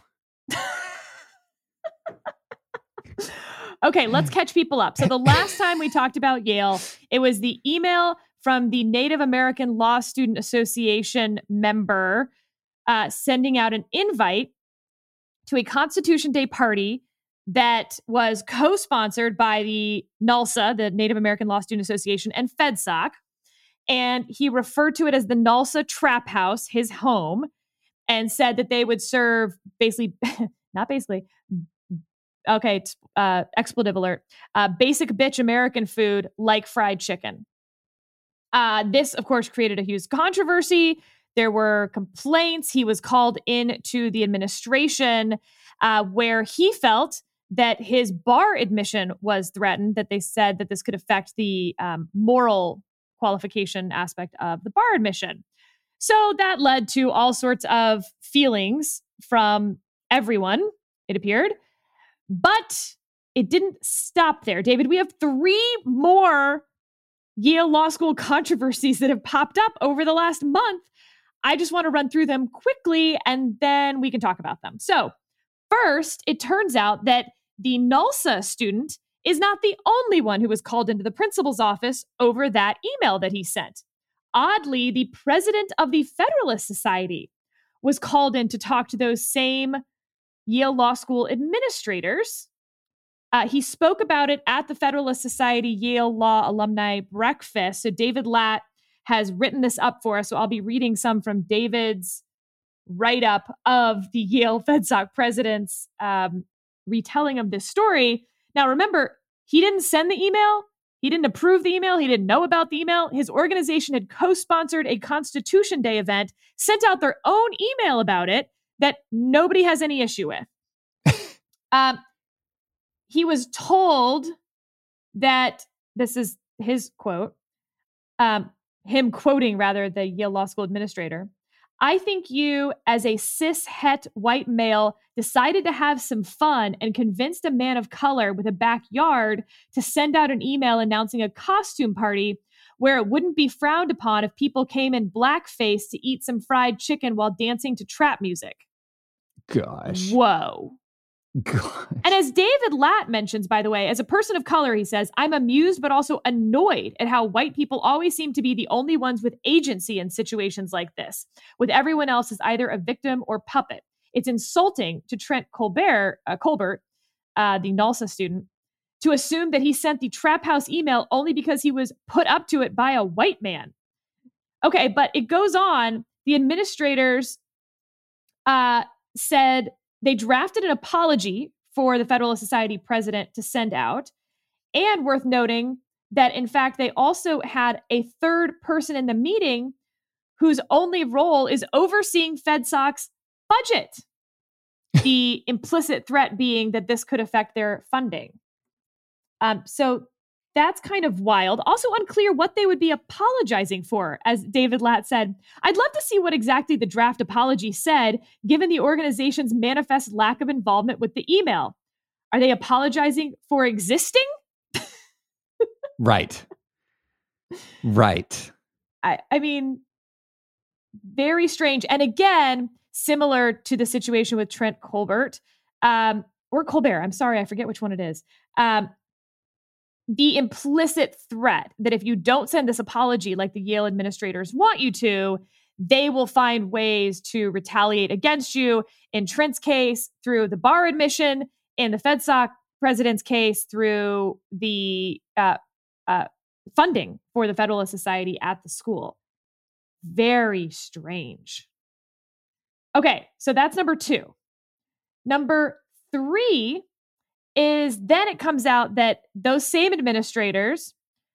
Okay, let's catch people up. So the last time we talked about Yale, it was the email from the Native American Law Student Association member uh, sending out an invite to a Constitution Day party that was co-sponsored by the NALSA, the Native American Law Student Association, and FedSoc. And he referred to it as the NALSA Trap House, his home, and said that they would serve basically, not basically, okay, uh, expletive alert, uh, basic bitch American food like fried chicken. Uh, this, of course, created a huge controversy. There were complaints. He was called in to the administration uh, where he felt that his bar admission was threatened, that they said that this could affect the um, moral qualification aspect of the bar admission. So that led to all sorts of feelings from everyone, it appeared. But it didn't stop there. David, we have three more Yale Law School controversies that have popped up over the last month. I just want to run through them quickly, and then we can talk about them. So first, it turns out that the NALSA student is not the only one who was called into the principal's office over that email that he sent. Oddly, the president of the Federalist Society was called in to talk to those same Yale Law School administrators. Uh, he spoke about it at the Federalist Society Yale Law Alumni Breakfast. So David Latt has written this up for us. So I'll be reading some from David's write-up of the Yale FedSoc president's um, retelling of this story. Now, remember, he didn't send the email. He didn't approve the email. He didn't know about the email. His organization had co-sponsored a Constitution Day event, sent out their own email about it that nobody has any issue with. um, he was told that, this is his quote, um, him quoting rather the Yale Law School administrator, I think you, as a cis het white male, decided to have some fun and convinced a man of color with a backyard to send out an email announcing a costume party where it wouldn't be frowned upon if people came in blackface to eat some fried chicken while dancing to trap music. Gosh. Whoa. Gosh. And as David Latt mentions, by the way, as a person of color, he says, I'm amused but also annoyed at how white people always seem to be the only ones with agency in situations like this, with everyone else as either a victim or puppet. It's insulting to Trent Colbert, uh, Colbert, uh, the NALSA student, to assume that he sent the trap house email only because he was put up to it by a white man. Okay, but it goes on. The administrators uh, said they drafted an apology for the Federalist Society president to send out. And worth noting that, in fact, they also had a third person in the meeting whose only role is overseeing FedSoc's budget. The implicit threat being that this could affect their funding. Um, so that's kind of wild. Also unclear what they would be apologizing for, as David Latt said. I'd love to see what exactly the draft apology said, given the organization's manifest lack of involvement with the email. Are they apologizing for existing? Right. Right. I, I mean, very strange. And again, similar to the situation with Trent Colbert, um, or Colbert, I'm sorry, I forget which one it is. Um, the implicit threat that if you don't send this apology like the Yale administrators want you to, they will find ways to retaliate against you. In Trent's case, through the bar admission. In the FedSoc president's case, through the uh, uh, funding for the Federalist Society at the school. Very strange. Okay, so that's number two. Number three is then it comes out that those same administrators,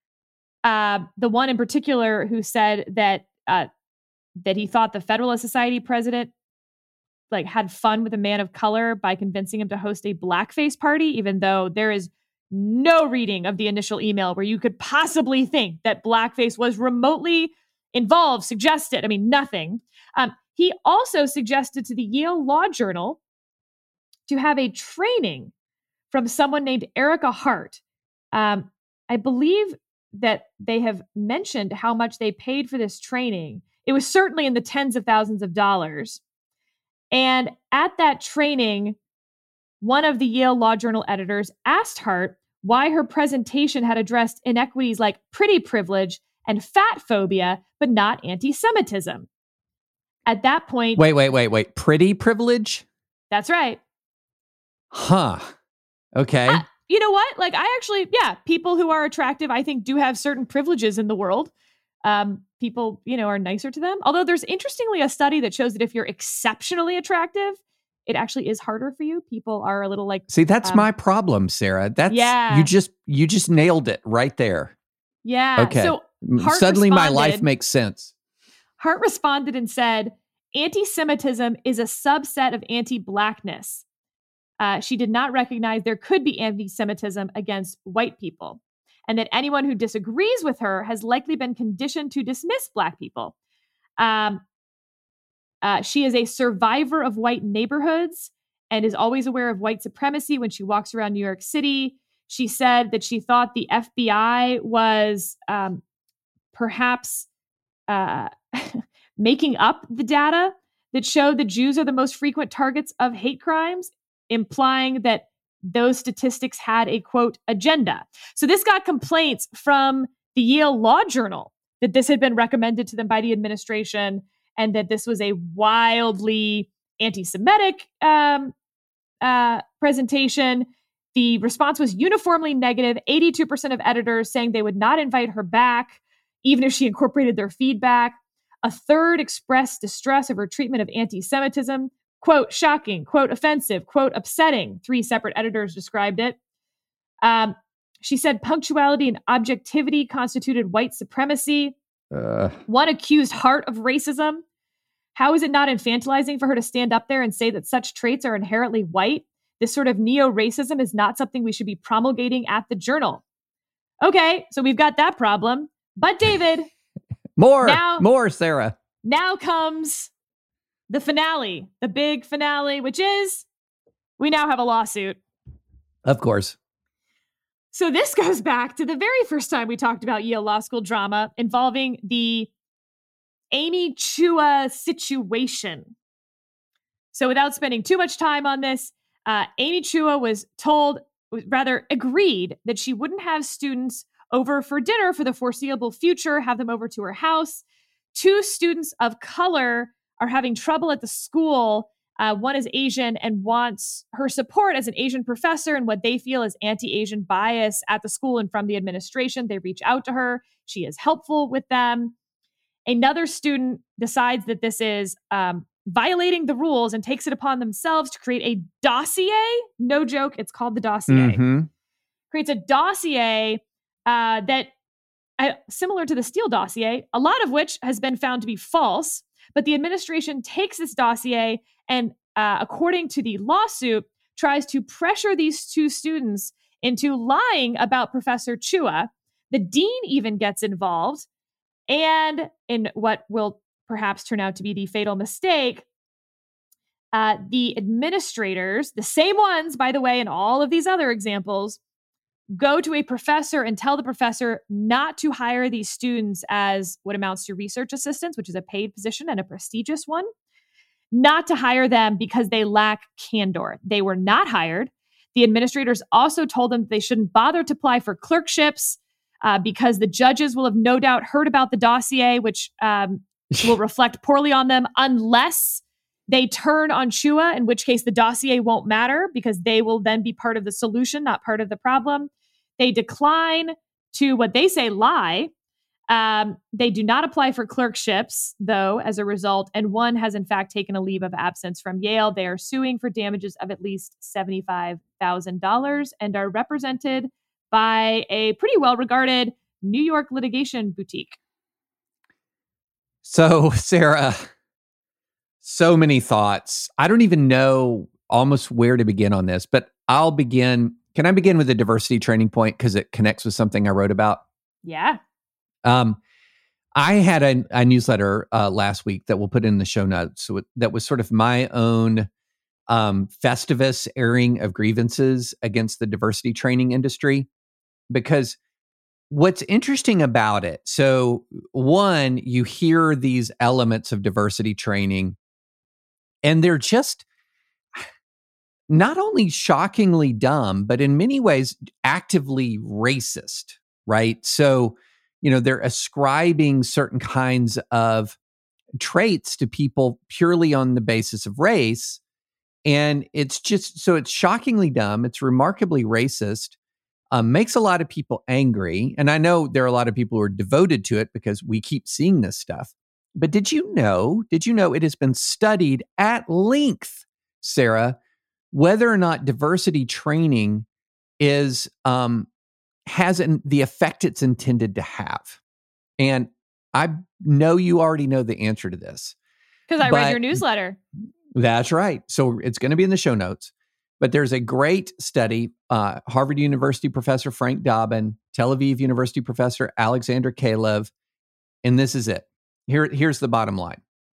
uh, the one in particular who said that uh, that he thought the Federalist Society president like had fun with a man of color by convincing him to host a blackface party, even though there is no reading of the initial email where you could possibly think that blackface was remotely involved, suggested. I mean, nothing. Um, he also suggested to the Yale Law Journal to have a training from someone named Erica Hart. Um, I believe that they have mentioned how much they paid for this training. It was certainly in the tens of thousands of dollars. And at that training, one of the Yale Law Journal editors asked Hart why her presentation had addressed inequities like pretty privilege and fat phobia, but not anti-Semitism. At that point... Wait, wait, wait, wait. Pretty privilege? That's right. Huh. Okay. Uh, you know what? Like, I actually, yeah, people who are attractive, I think, do have certain privileges in the world. Um, people, you know, are nicer to them. Although there's interestingly a study that shows that if you're exceptionally attractive, it actually is harder for you. People are a little like... See, that's um, my problem, Sarah. That's, yeah. you just, you just nailed it right there. Yeah. Okay. So Hart suddenly my life responded- makes sense. Hart responded and said, anti-Semitism is a subset of anti-Blackness. Uh, she did not recognize there could be anti-Semitism against white people, and that anyone who disagrees with her has likely been conditioned to dismiss Black people. Um, uh, she is a survivor of white neighborhoods and is always aware of white supremacy when she walks around New York City. She said that she thought the F B I was um, perhaps uh, making up the data that showed that Jews are the most frequent targets of hate crimes, implying that those statistics had a, quote, agenda. So this got complaints from the Yale Law Journal that this had been recommended to them by the administration and that this was a wildly anti-Semitic um, uh, presentation. The response was uniformly negative. eighty-two percent of editors saying they would not invite her back, even if she incorporated their feedback. A third expressed distress of her treatment of anti-Semitism. Quote, shocking, quote, offensive, quote, upsetting. Three separate editors described it. Um, she said punctuality and objectivity constituted white supremacy. Uh. One accused Hart of racism. How is it not infantilizing for her to stand up there and say that such traits are inherently white? This sort of neo-racism is not something we should be promulgating at the Journal. Okay, so we've got that problem. But David... more, now, more, Sarah. Now comes the finale, the big finale, which is we now have a lawsuit. Of course. So this goes back to the very first time we talked about Yale Law School drama involving the Amy Chua situation. So without spending too much time on this, uh, Amy Chua was told, rather agreed, that she wouldn't have students over for dinner for the foreseeable future, have them over to her house. Two students of color are having trouble at the school. Uh, one is Asian and wants her support as an Asian professor and what they feel is anti-Asian bias at the school and from the administration. They reach out to her. She is helpful with them. Another student decides that this is um, violating the rules and takes it upon themselves to create a dossier. No joke, it's called the dossier. Mm-hmm. Creates a dossier uh, that, uh, similar to the Steele dossier, a lot of which has been found to be false. But the administration takes this dossier and, uh, according to the lawsuit, tries to pressure these two students into lying about Professor Chua. The dean even gets involved. And in what will perhaps turn out to be the fatal mistake, uh, the administrators, the same ones, by the way, in all of these other examples, go to a professor and tell the professor not to hire these students as what amounts to research assistants, which is a paid position and a prestigious one, not to hire them because they lack candor. They were not hired. The administrators also told them they shouldn't bother to apply for clerkships uh, because the judges will have no doubt heard about the dossier, which um, will reflect poorly on them unless they turn on Chua, in which case the dossier won't matter because they will then be part of the solution, not part of the problem. They decline to what they say lie. Um, they do not apply for clerkships, though, as a result, and one has in fact taken a leave of absence from Yale. They are suing for damages of at least seventy-five thousand dollars and are represented by a pretty well-regarded New York litigation boutique. So, Sarah, so many thoughts. I don't even know almost where to begin on this, but I'll begin. Can I begin with the diversity training point because it connects with something I wrote about? Yeah. Um, I had a, a newsletter uh, last week that we'll put in the show notes. So it, that was sort of my own um, Festivus airing of grievances against the diversity training industry. Because what's interesting about it, so one, you hear these elements of diversity training, and they're just not only shockingly dumb, but in many ways actively racist, right? So, you know, they're ascribing certain kinds of traits to people purely on the basis of race. And it's just, so it's shockingly dumb. It's remarkably racist, um, makes a lot of people angry. And I know there are a lot of people who are devoted to it because we keep seeing this stuff. But did you know, did you know it has been studied at length, Sarah, whether or not diversity training is, um, has an, the effect it's intended to have? And I know you already know the answer to this. Because I read your newsletter. That's right. So it's going to be in the show notes. But there's a great study, uh, Harvard University professor Frank Dobbin, Tel Aviv University professor Alexander Kalev, and this is it. Here, here's the bottom line.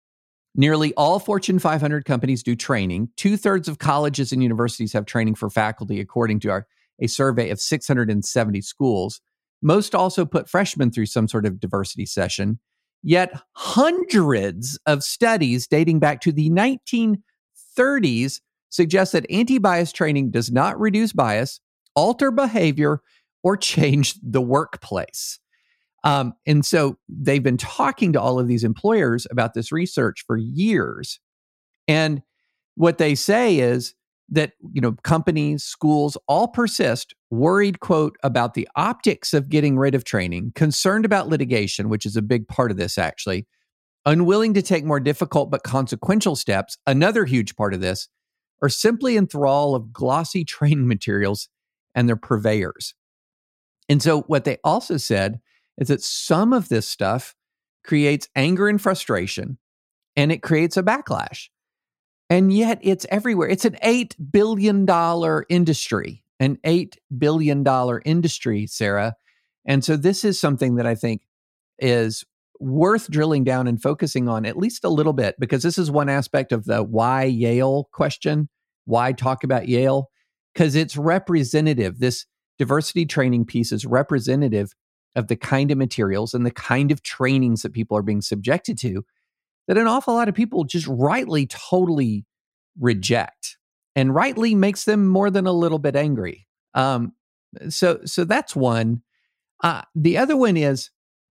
Nearly all Fortune five hundred companies do training. Two-thirds of colleges and universities have training for faculty, according to our, a survey of six hundred seventy schools. Most also put freshmen through some sort of diversity session. Yet hundreds of studies dating back to the nineteen thirties suggest that anti-bias training does not reduce bias, alter behavior, or change the workplace. Um, and so they've been talking to all of these employers about this research for years. And what they say is that, you know, companies, schools all persist, worried, quote, about the optics of getting rid of training, concerned about litigation, which is a big part of this actually, unwilling to take more difficult but consequential steps, another huge part of this, or simply in thrall of glossy training materials and their purveyors. And so what they also said is that some of this stuff creates anger and frustration, and it creates a backlash. And yet it's everywhere. It's an eight billion dollars industry, an eight billion dollars industry, Sarah. And so this is something that I think is worth drilling down and focusing on at least a little bit, because this is one aspect of the why Yale question. Why talk about Yale? Because it's representative. This diversity training piece is representative of the kind of materials and the kind of trainings that people are being subjected to that an awful lot of people just rightly, totally reject, and rightly makes them more than a little bit angry. Um, so, so that's one. Uh, the other one is,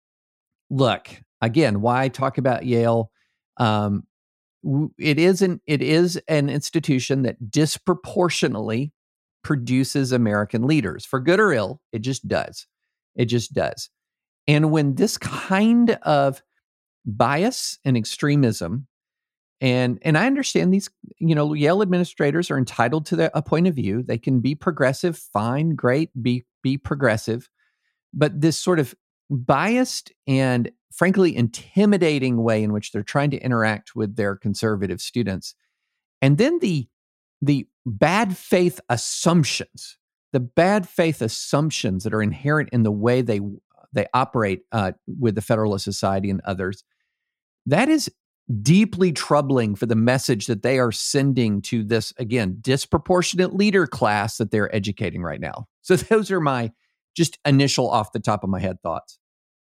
look, again, why talk about Yale? Um, it is an it is an institution that disproportionately produces American leaders, for good or ill. It just does. It just does. And when this kind of bias and extremism, and and I understand these, you know, Yale administrators are entitled to their, a point of view. They can be progressive, fine, great, be be progressive. But this sort of biased and frankly intimidating way in which they're trying to interact with their conservative students, and then the the bad faith assumptions, the bad faith assumptions that are inherent in the way they they operate uh, with the Federalist Society and others, that is deeply troubling for the message that they are sending to this, again, disproportionate leader class that they're educating right now. So those are my just initial off the top of my head thoughts.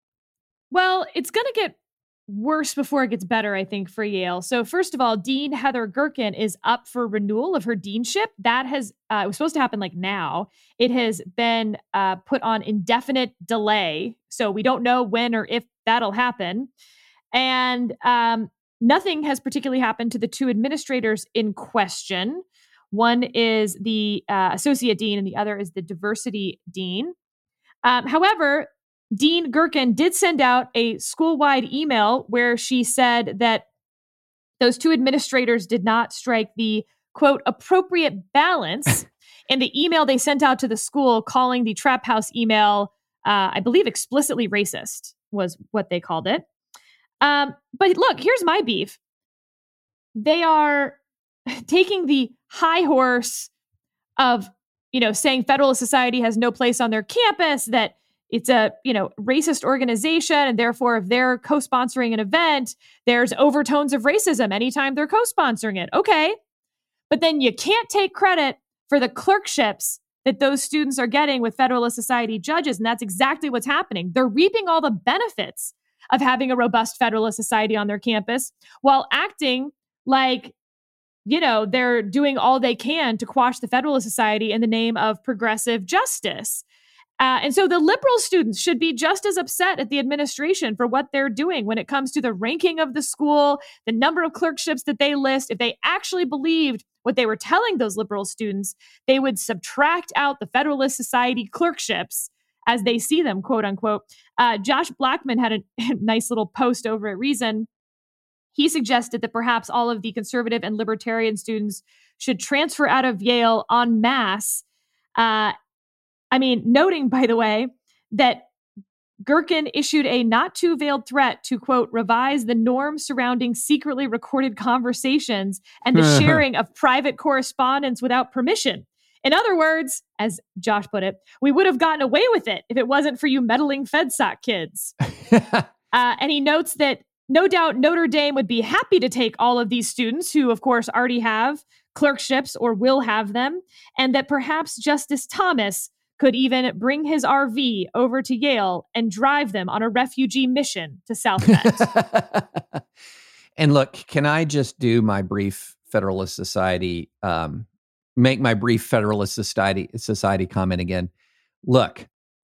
Well, it's going to get worse before it gets better, I think, for Yale. So first of all, Dean Heather Gerken is up for renewal of her deanship. That has, uh, it was supposed to happen like now. It has been uh, put on indefinite delay. So we don't know when or if that'll happen. And um, nothing has particularly happened to the two administrators in question. One is the uh, associate dean and the other is the diversity dean. Um, however, Dean Gerken did send out a school-wide email where she said that those two administrators did not strike the, quote, appropriate balance in the email they sent out to the school, calling the Trap House email, uh, I believe, explicitly racist, was what they called it. Um, but look, here's my beef. They are taking the high horse of, you know, saying Federalist Society has no place on their campus, that it's a, you know, racist organization, and therefore if they're co-sponsoring an event, there's overtones of racism anytime they're co-sponsoring it. Okay. But then you can't take credit for the clerkships that those students are getting with Federalist Society judges. And that's exactly what's happening. They're reaping all the benefits of having a robust Federalist Society on their campus while acting like, you know, they're doing all they can to quash the Federalist Society in the name of progressive justice. Uh, and so the liberal students should be just as upset at the administration for what they're doing when it comes to the ranking of the school, the number of clerkships that they list. If they actually believed what they were telling those liberal students, they would subtract out the Federalist Society clerkships as they see them, quote unquote. Uh, Josh Blackman had a nice little post over at Reason. He suggested that perhaps all of the conservative and libertarian students should transfer out of Yale en masse. Uh, I mean, noting, by the way, that Gerken issued a not too veiled threat to, quote, revise the norms surrounding secretly recorded conversations and the sharing of private correspondence without permission. In other words, as Josh put it, we would have gotten away with it if it wasn't for you meddling FedSoc kids. uh, and he notes that no doubt Notre Dame would be happy to take all of these students who, of course, already have clerkships or will have them, and that perhaps Justice Thomas could even bring his R V over to Yale and drive them on a refugee mission to South Bend. And look, can I just do my brief Federalist Society, um, make my brief Federalist Society, Society comment again? Look,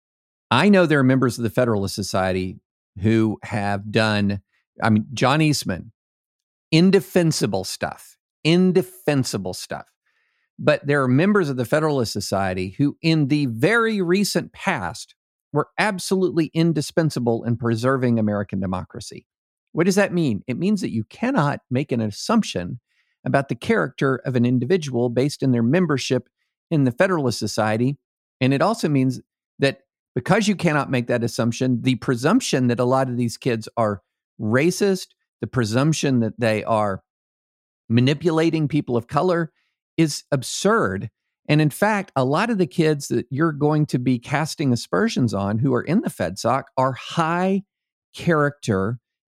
I know there are members of the Federalist Society who have done, I mean, John Eastman, indefensible stuff, indefensible stuff. But there are members of the Federalist Society who, in the very recent past, were absolutely indispensable in preserving American democracy. What does that mean? It means that you cannot make an assumption about the character of an individual based in their membership in the Federalist Society. And it also means that because you cannot make that assumption, the presumption that a lot of these kids are racist, the presumption that they are manipulating people of color, is absurd. And in fact, a lot of the kids that you're going to be casting aspersions on who are in the FedSoc are high character,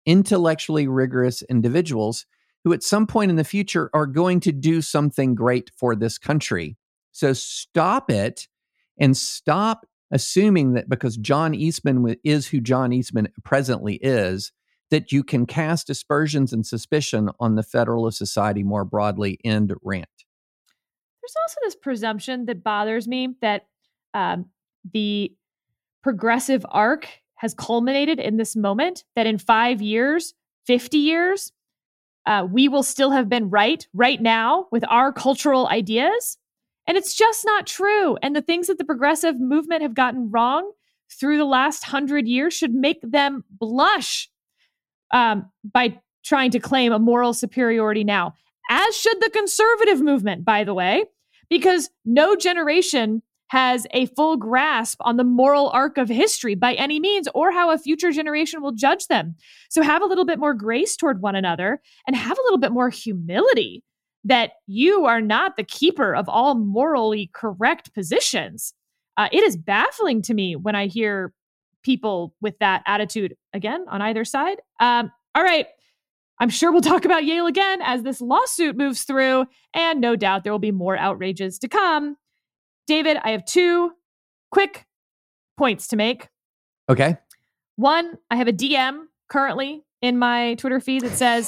intellectually rigorous individuals who at some point in the future are going to do something great for this country. So stop it and stop assuming that because John Eastman is who John Eastman presently is, that you can cast aspersions and suspicion on the Federalist Society more broadly. End rant. There's also this presumption that bothers me that um, the progressive arc has culminated in this moment, that in five years, fifty years, uh, we will still have been right right now with our cultural ideas. And it's just not true. And the things that the progressive movement have gotten wrong through the last hundred years should make them blush um, by trying to claim a moral superiority now, as should the conservative movement, by the way, because no generation has a full grasp on the moral arc of history by any means, or how a future generation will judge them. So have a little bit more grace toward one another and have a little bit more humility that you are not the keeper of all morally correct positions. Uh, it is baffling to me when I hear people with that attitude, again, on either side. Um, all right. I'm sure we'll talk about Yale again as this lawsuit moves through, and no doubt there will be more outrages to come. David, I have two quick points to make. Okay. One, I have a D M currently in my Twitter feed that says,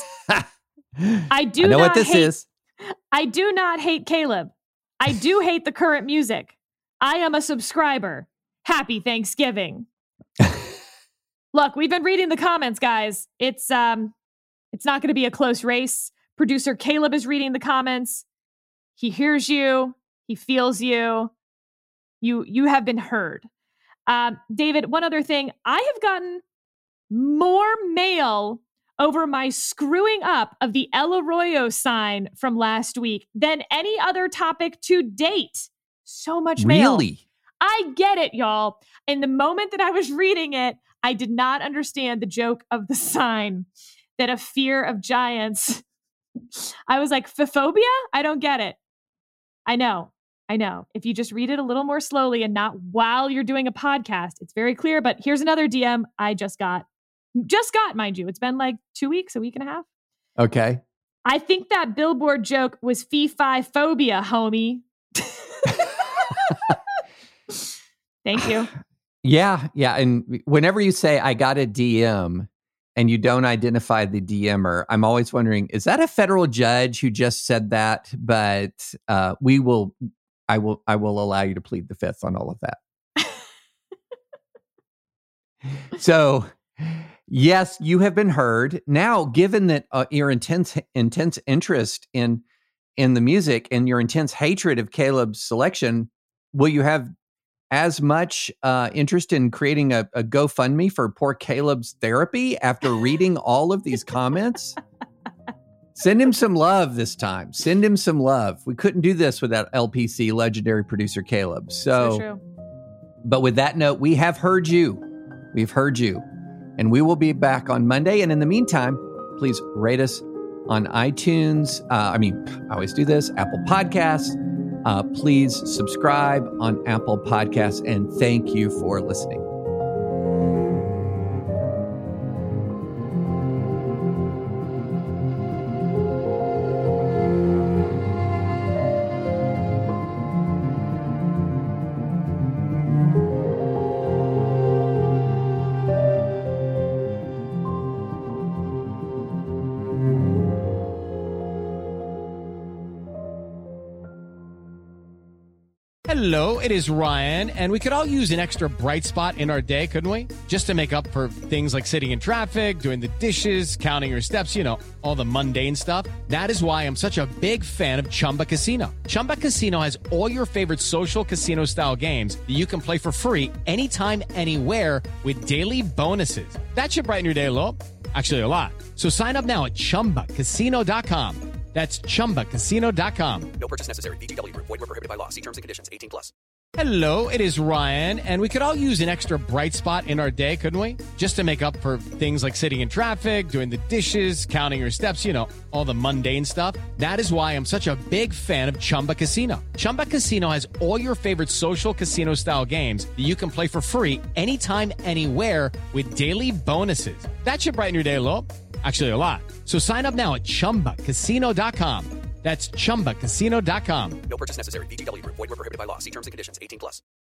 I do I know not what this hate, is. I do not hate Caleb. I do hate the current music. I am a subscriber. Happy Thanksgiving. Look, we've been reading the comments, guys. It's um, it's not going to be a close race. Producer Caleb is reading the comments. He hears you. He feels you. You you have been heard. Um, David, one other thing. I have gotten more mail over my screwing up of the El Arroyo sign from last week than any other topic to date. So much mail. Really? I get it, y'all. In the moment that I was reading it, I did not understand the joke of the sign, that a fear of giants. I was like, phophobia? I don't get it. I know. I know. If you just read it a little more slowly and not while you're doing a podcast, it's very clear. But here's another D M I just got. Just got, mind you. It's been like two weeks, a week and a half. Okay. I think that billboard joke was fee-fi phobia, homie. Thank you. Yeah, yeah. And whenever you say, I got a D M, and you don't identify the D M-er, I'm always wondering, is that a federal judge who just said that? But uh, we will, I will, I will allow you to plead the fifth on all of that. So, yes, you have been heard. Now, given that uh, your intense, intense interest in in the music and your intense hatred of Caleb's selection, will you have as much uh, interest in creating a, a GoFundMe for poor Caleb's therapy after reading all of these comments? Send him some love this time. Send him some love. We couldn't do this without L P C legendary producer Caleb. So, So true. But with that note, we have heard you. We've heard you. And we will be back on Monday. And in the meantime, please rate us on iTunes. Uh, I mean, I always do this, Apple Podcasts. Uh, please subscribe on Apple Podcasts, and thank you for listening. Hello, it is Ryan, and we could all use an extra bright spot in our day, couldn't we? Just to make up for things like sitting in traffic, doing the dishes, counting your steps, you know, all the mundane stuff. That is why I'm such a big fan of Chumba Casino. Chumba Casino has all your favorite social casino-style games that you can play for free anytime, anywhere with daily bonuses. That should brighten your day a little. Actually, a lot. So sign up now at chumba casino dot com. That's chumba casino dot com. No purchase necessary. V G W Group. Void where prohibited by law. See terms and conditions. eighteen plus. Hello, it is Ryan, and we could all use an extra bright spot in our day, couldn't we? Just to make up for things like sitting in traffic, doing the dishes, counting your steps, you know, all the mundane stuff. That is why I'm such a big fan of Chumba Casino. Chumba Casino has all your favorite social casino-style games that you can play for free anytime, anywhere with daily bonuses. That should brighten your day a little. Actually, a lot. So sign up now at chumba casino dot com. That's chumba casino dot com. No purchase necessary. V G W Group. Void where prohibited by law. See terms and conditions. eighteen plus.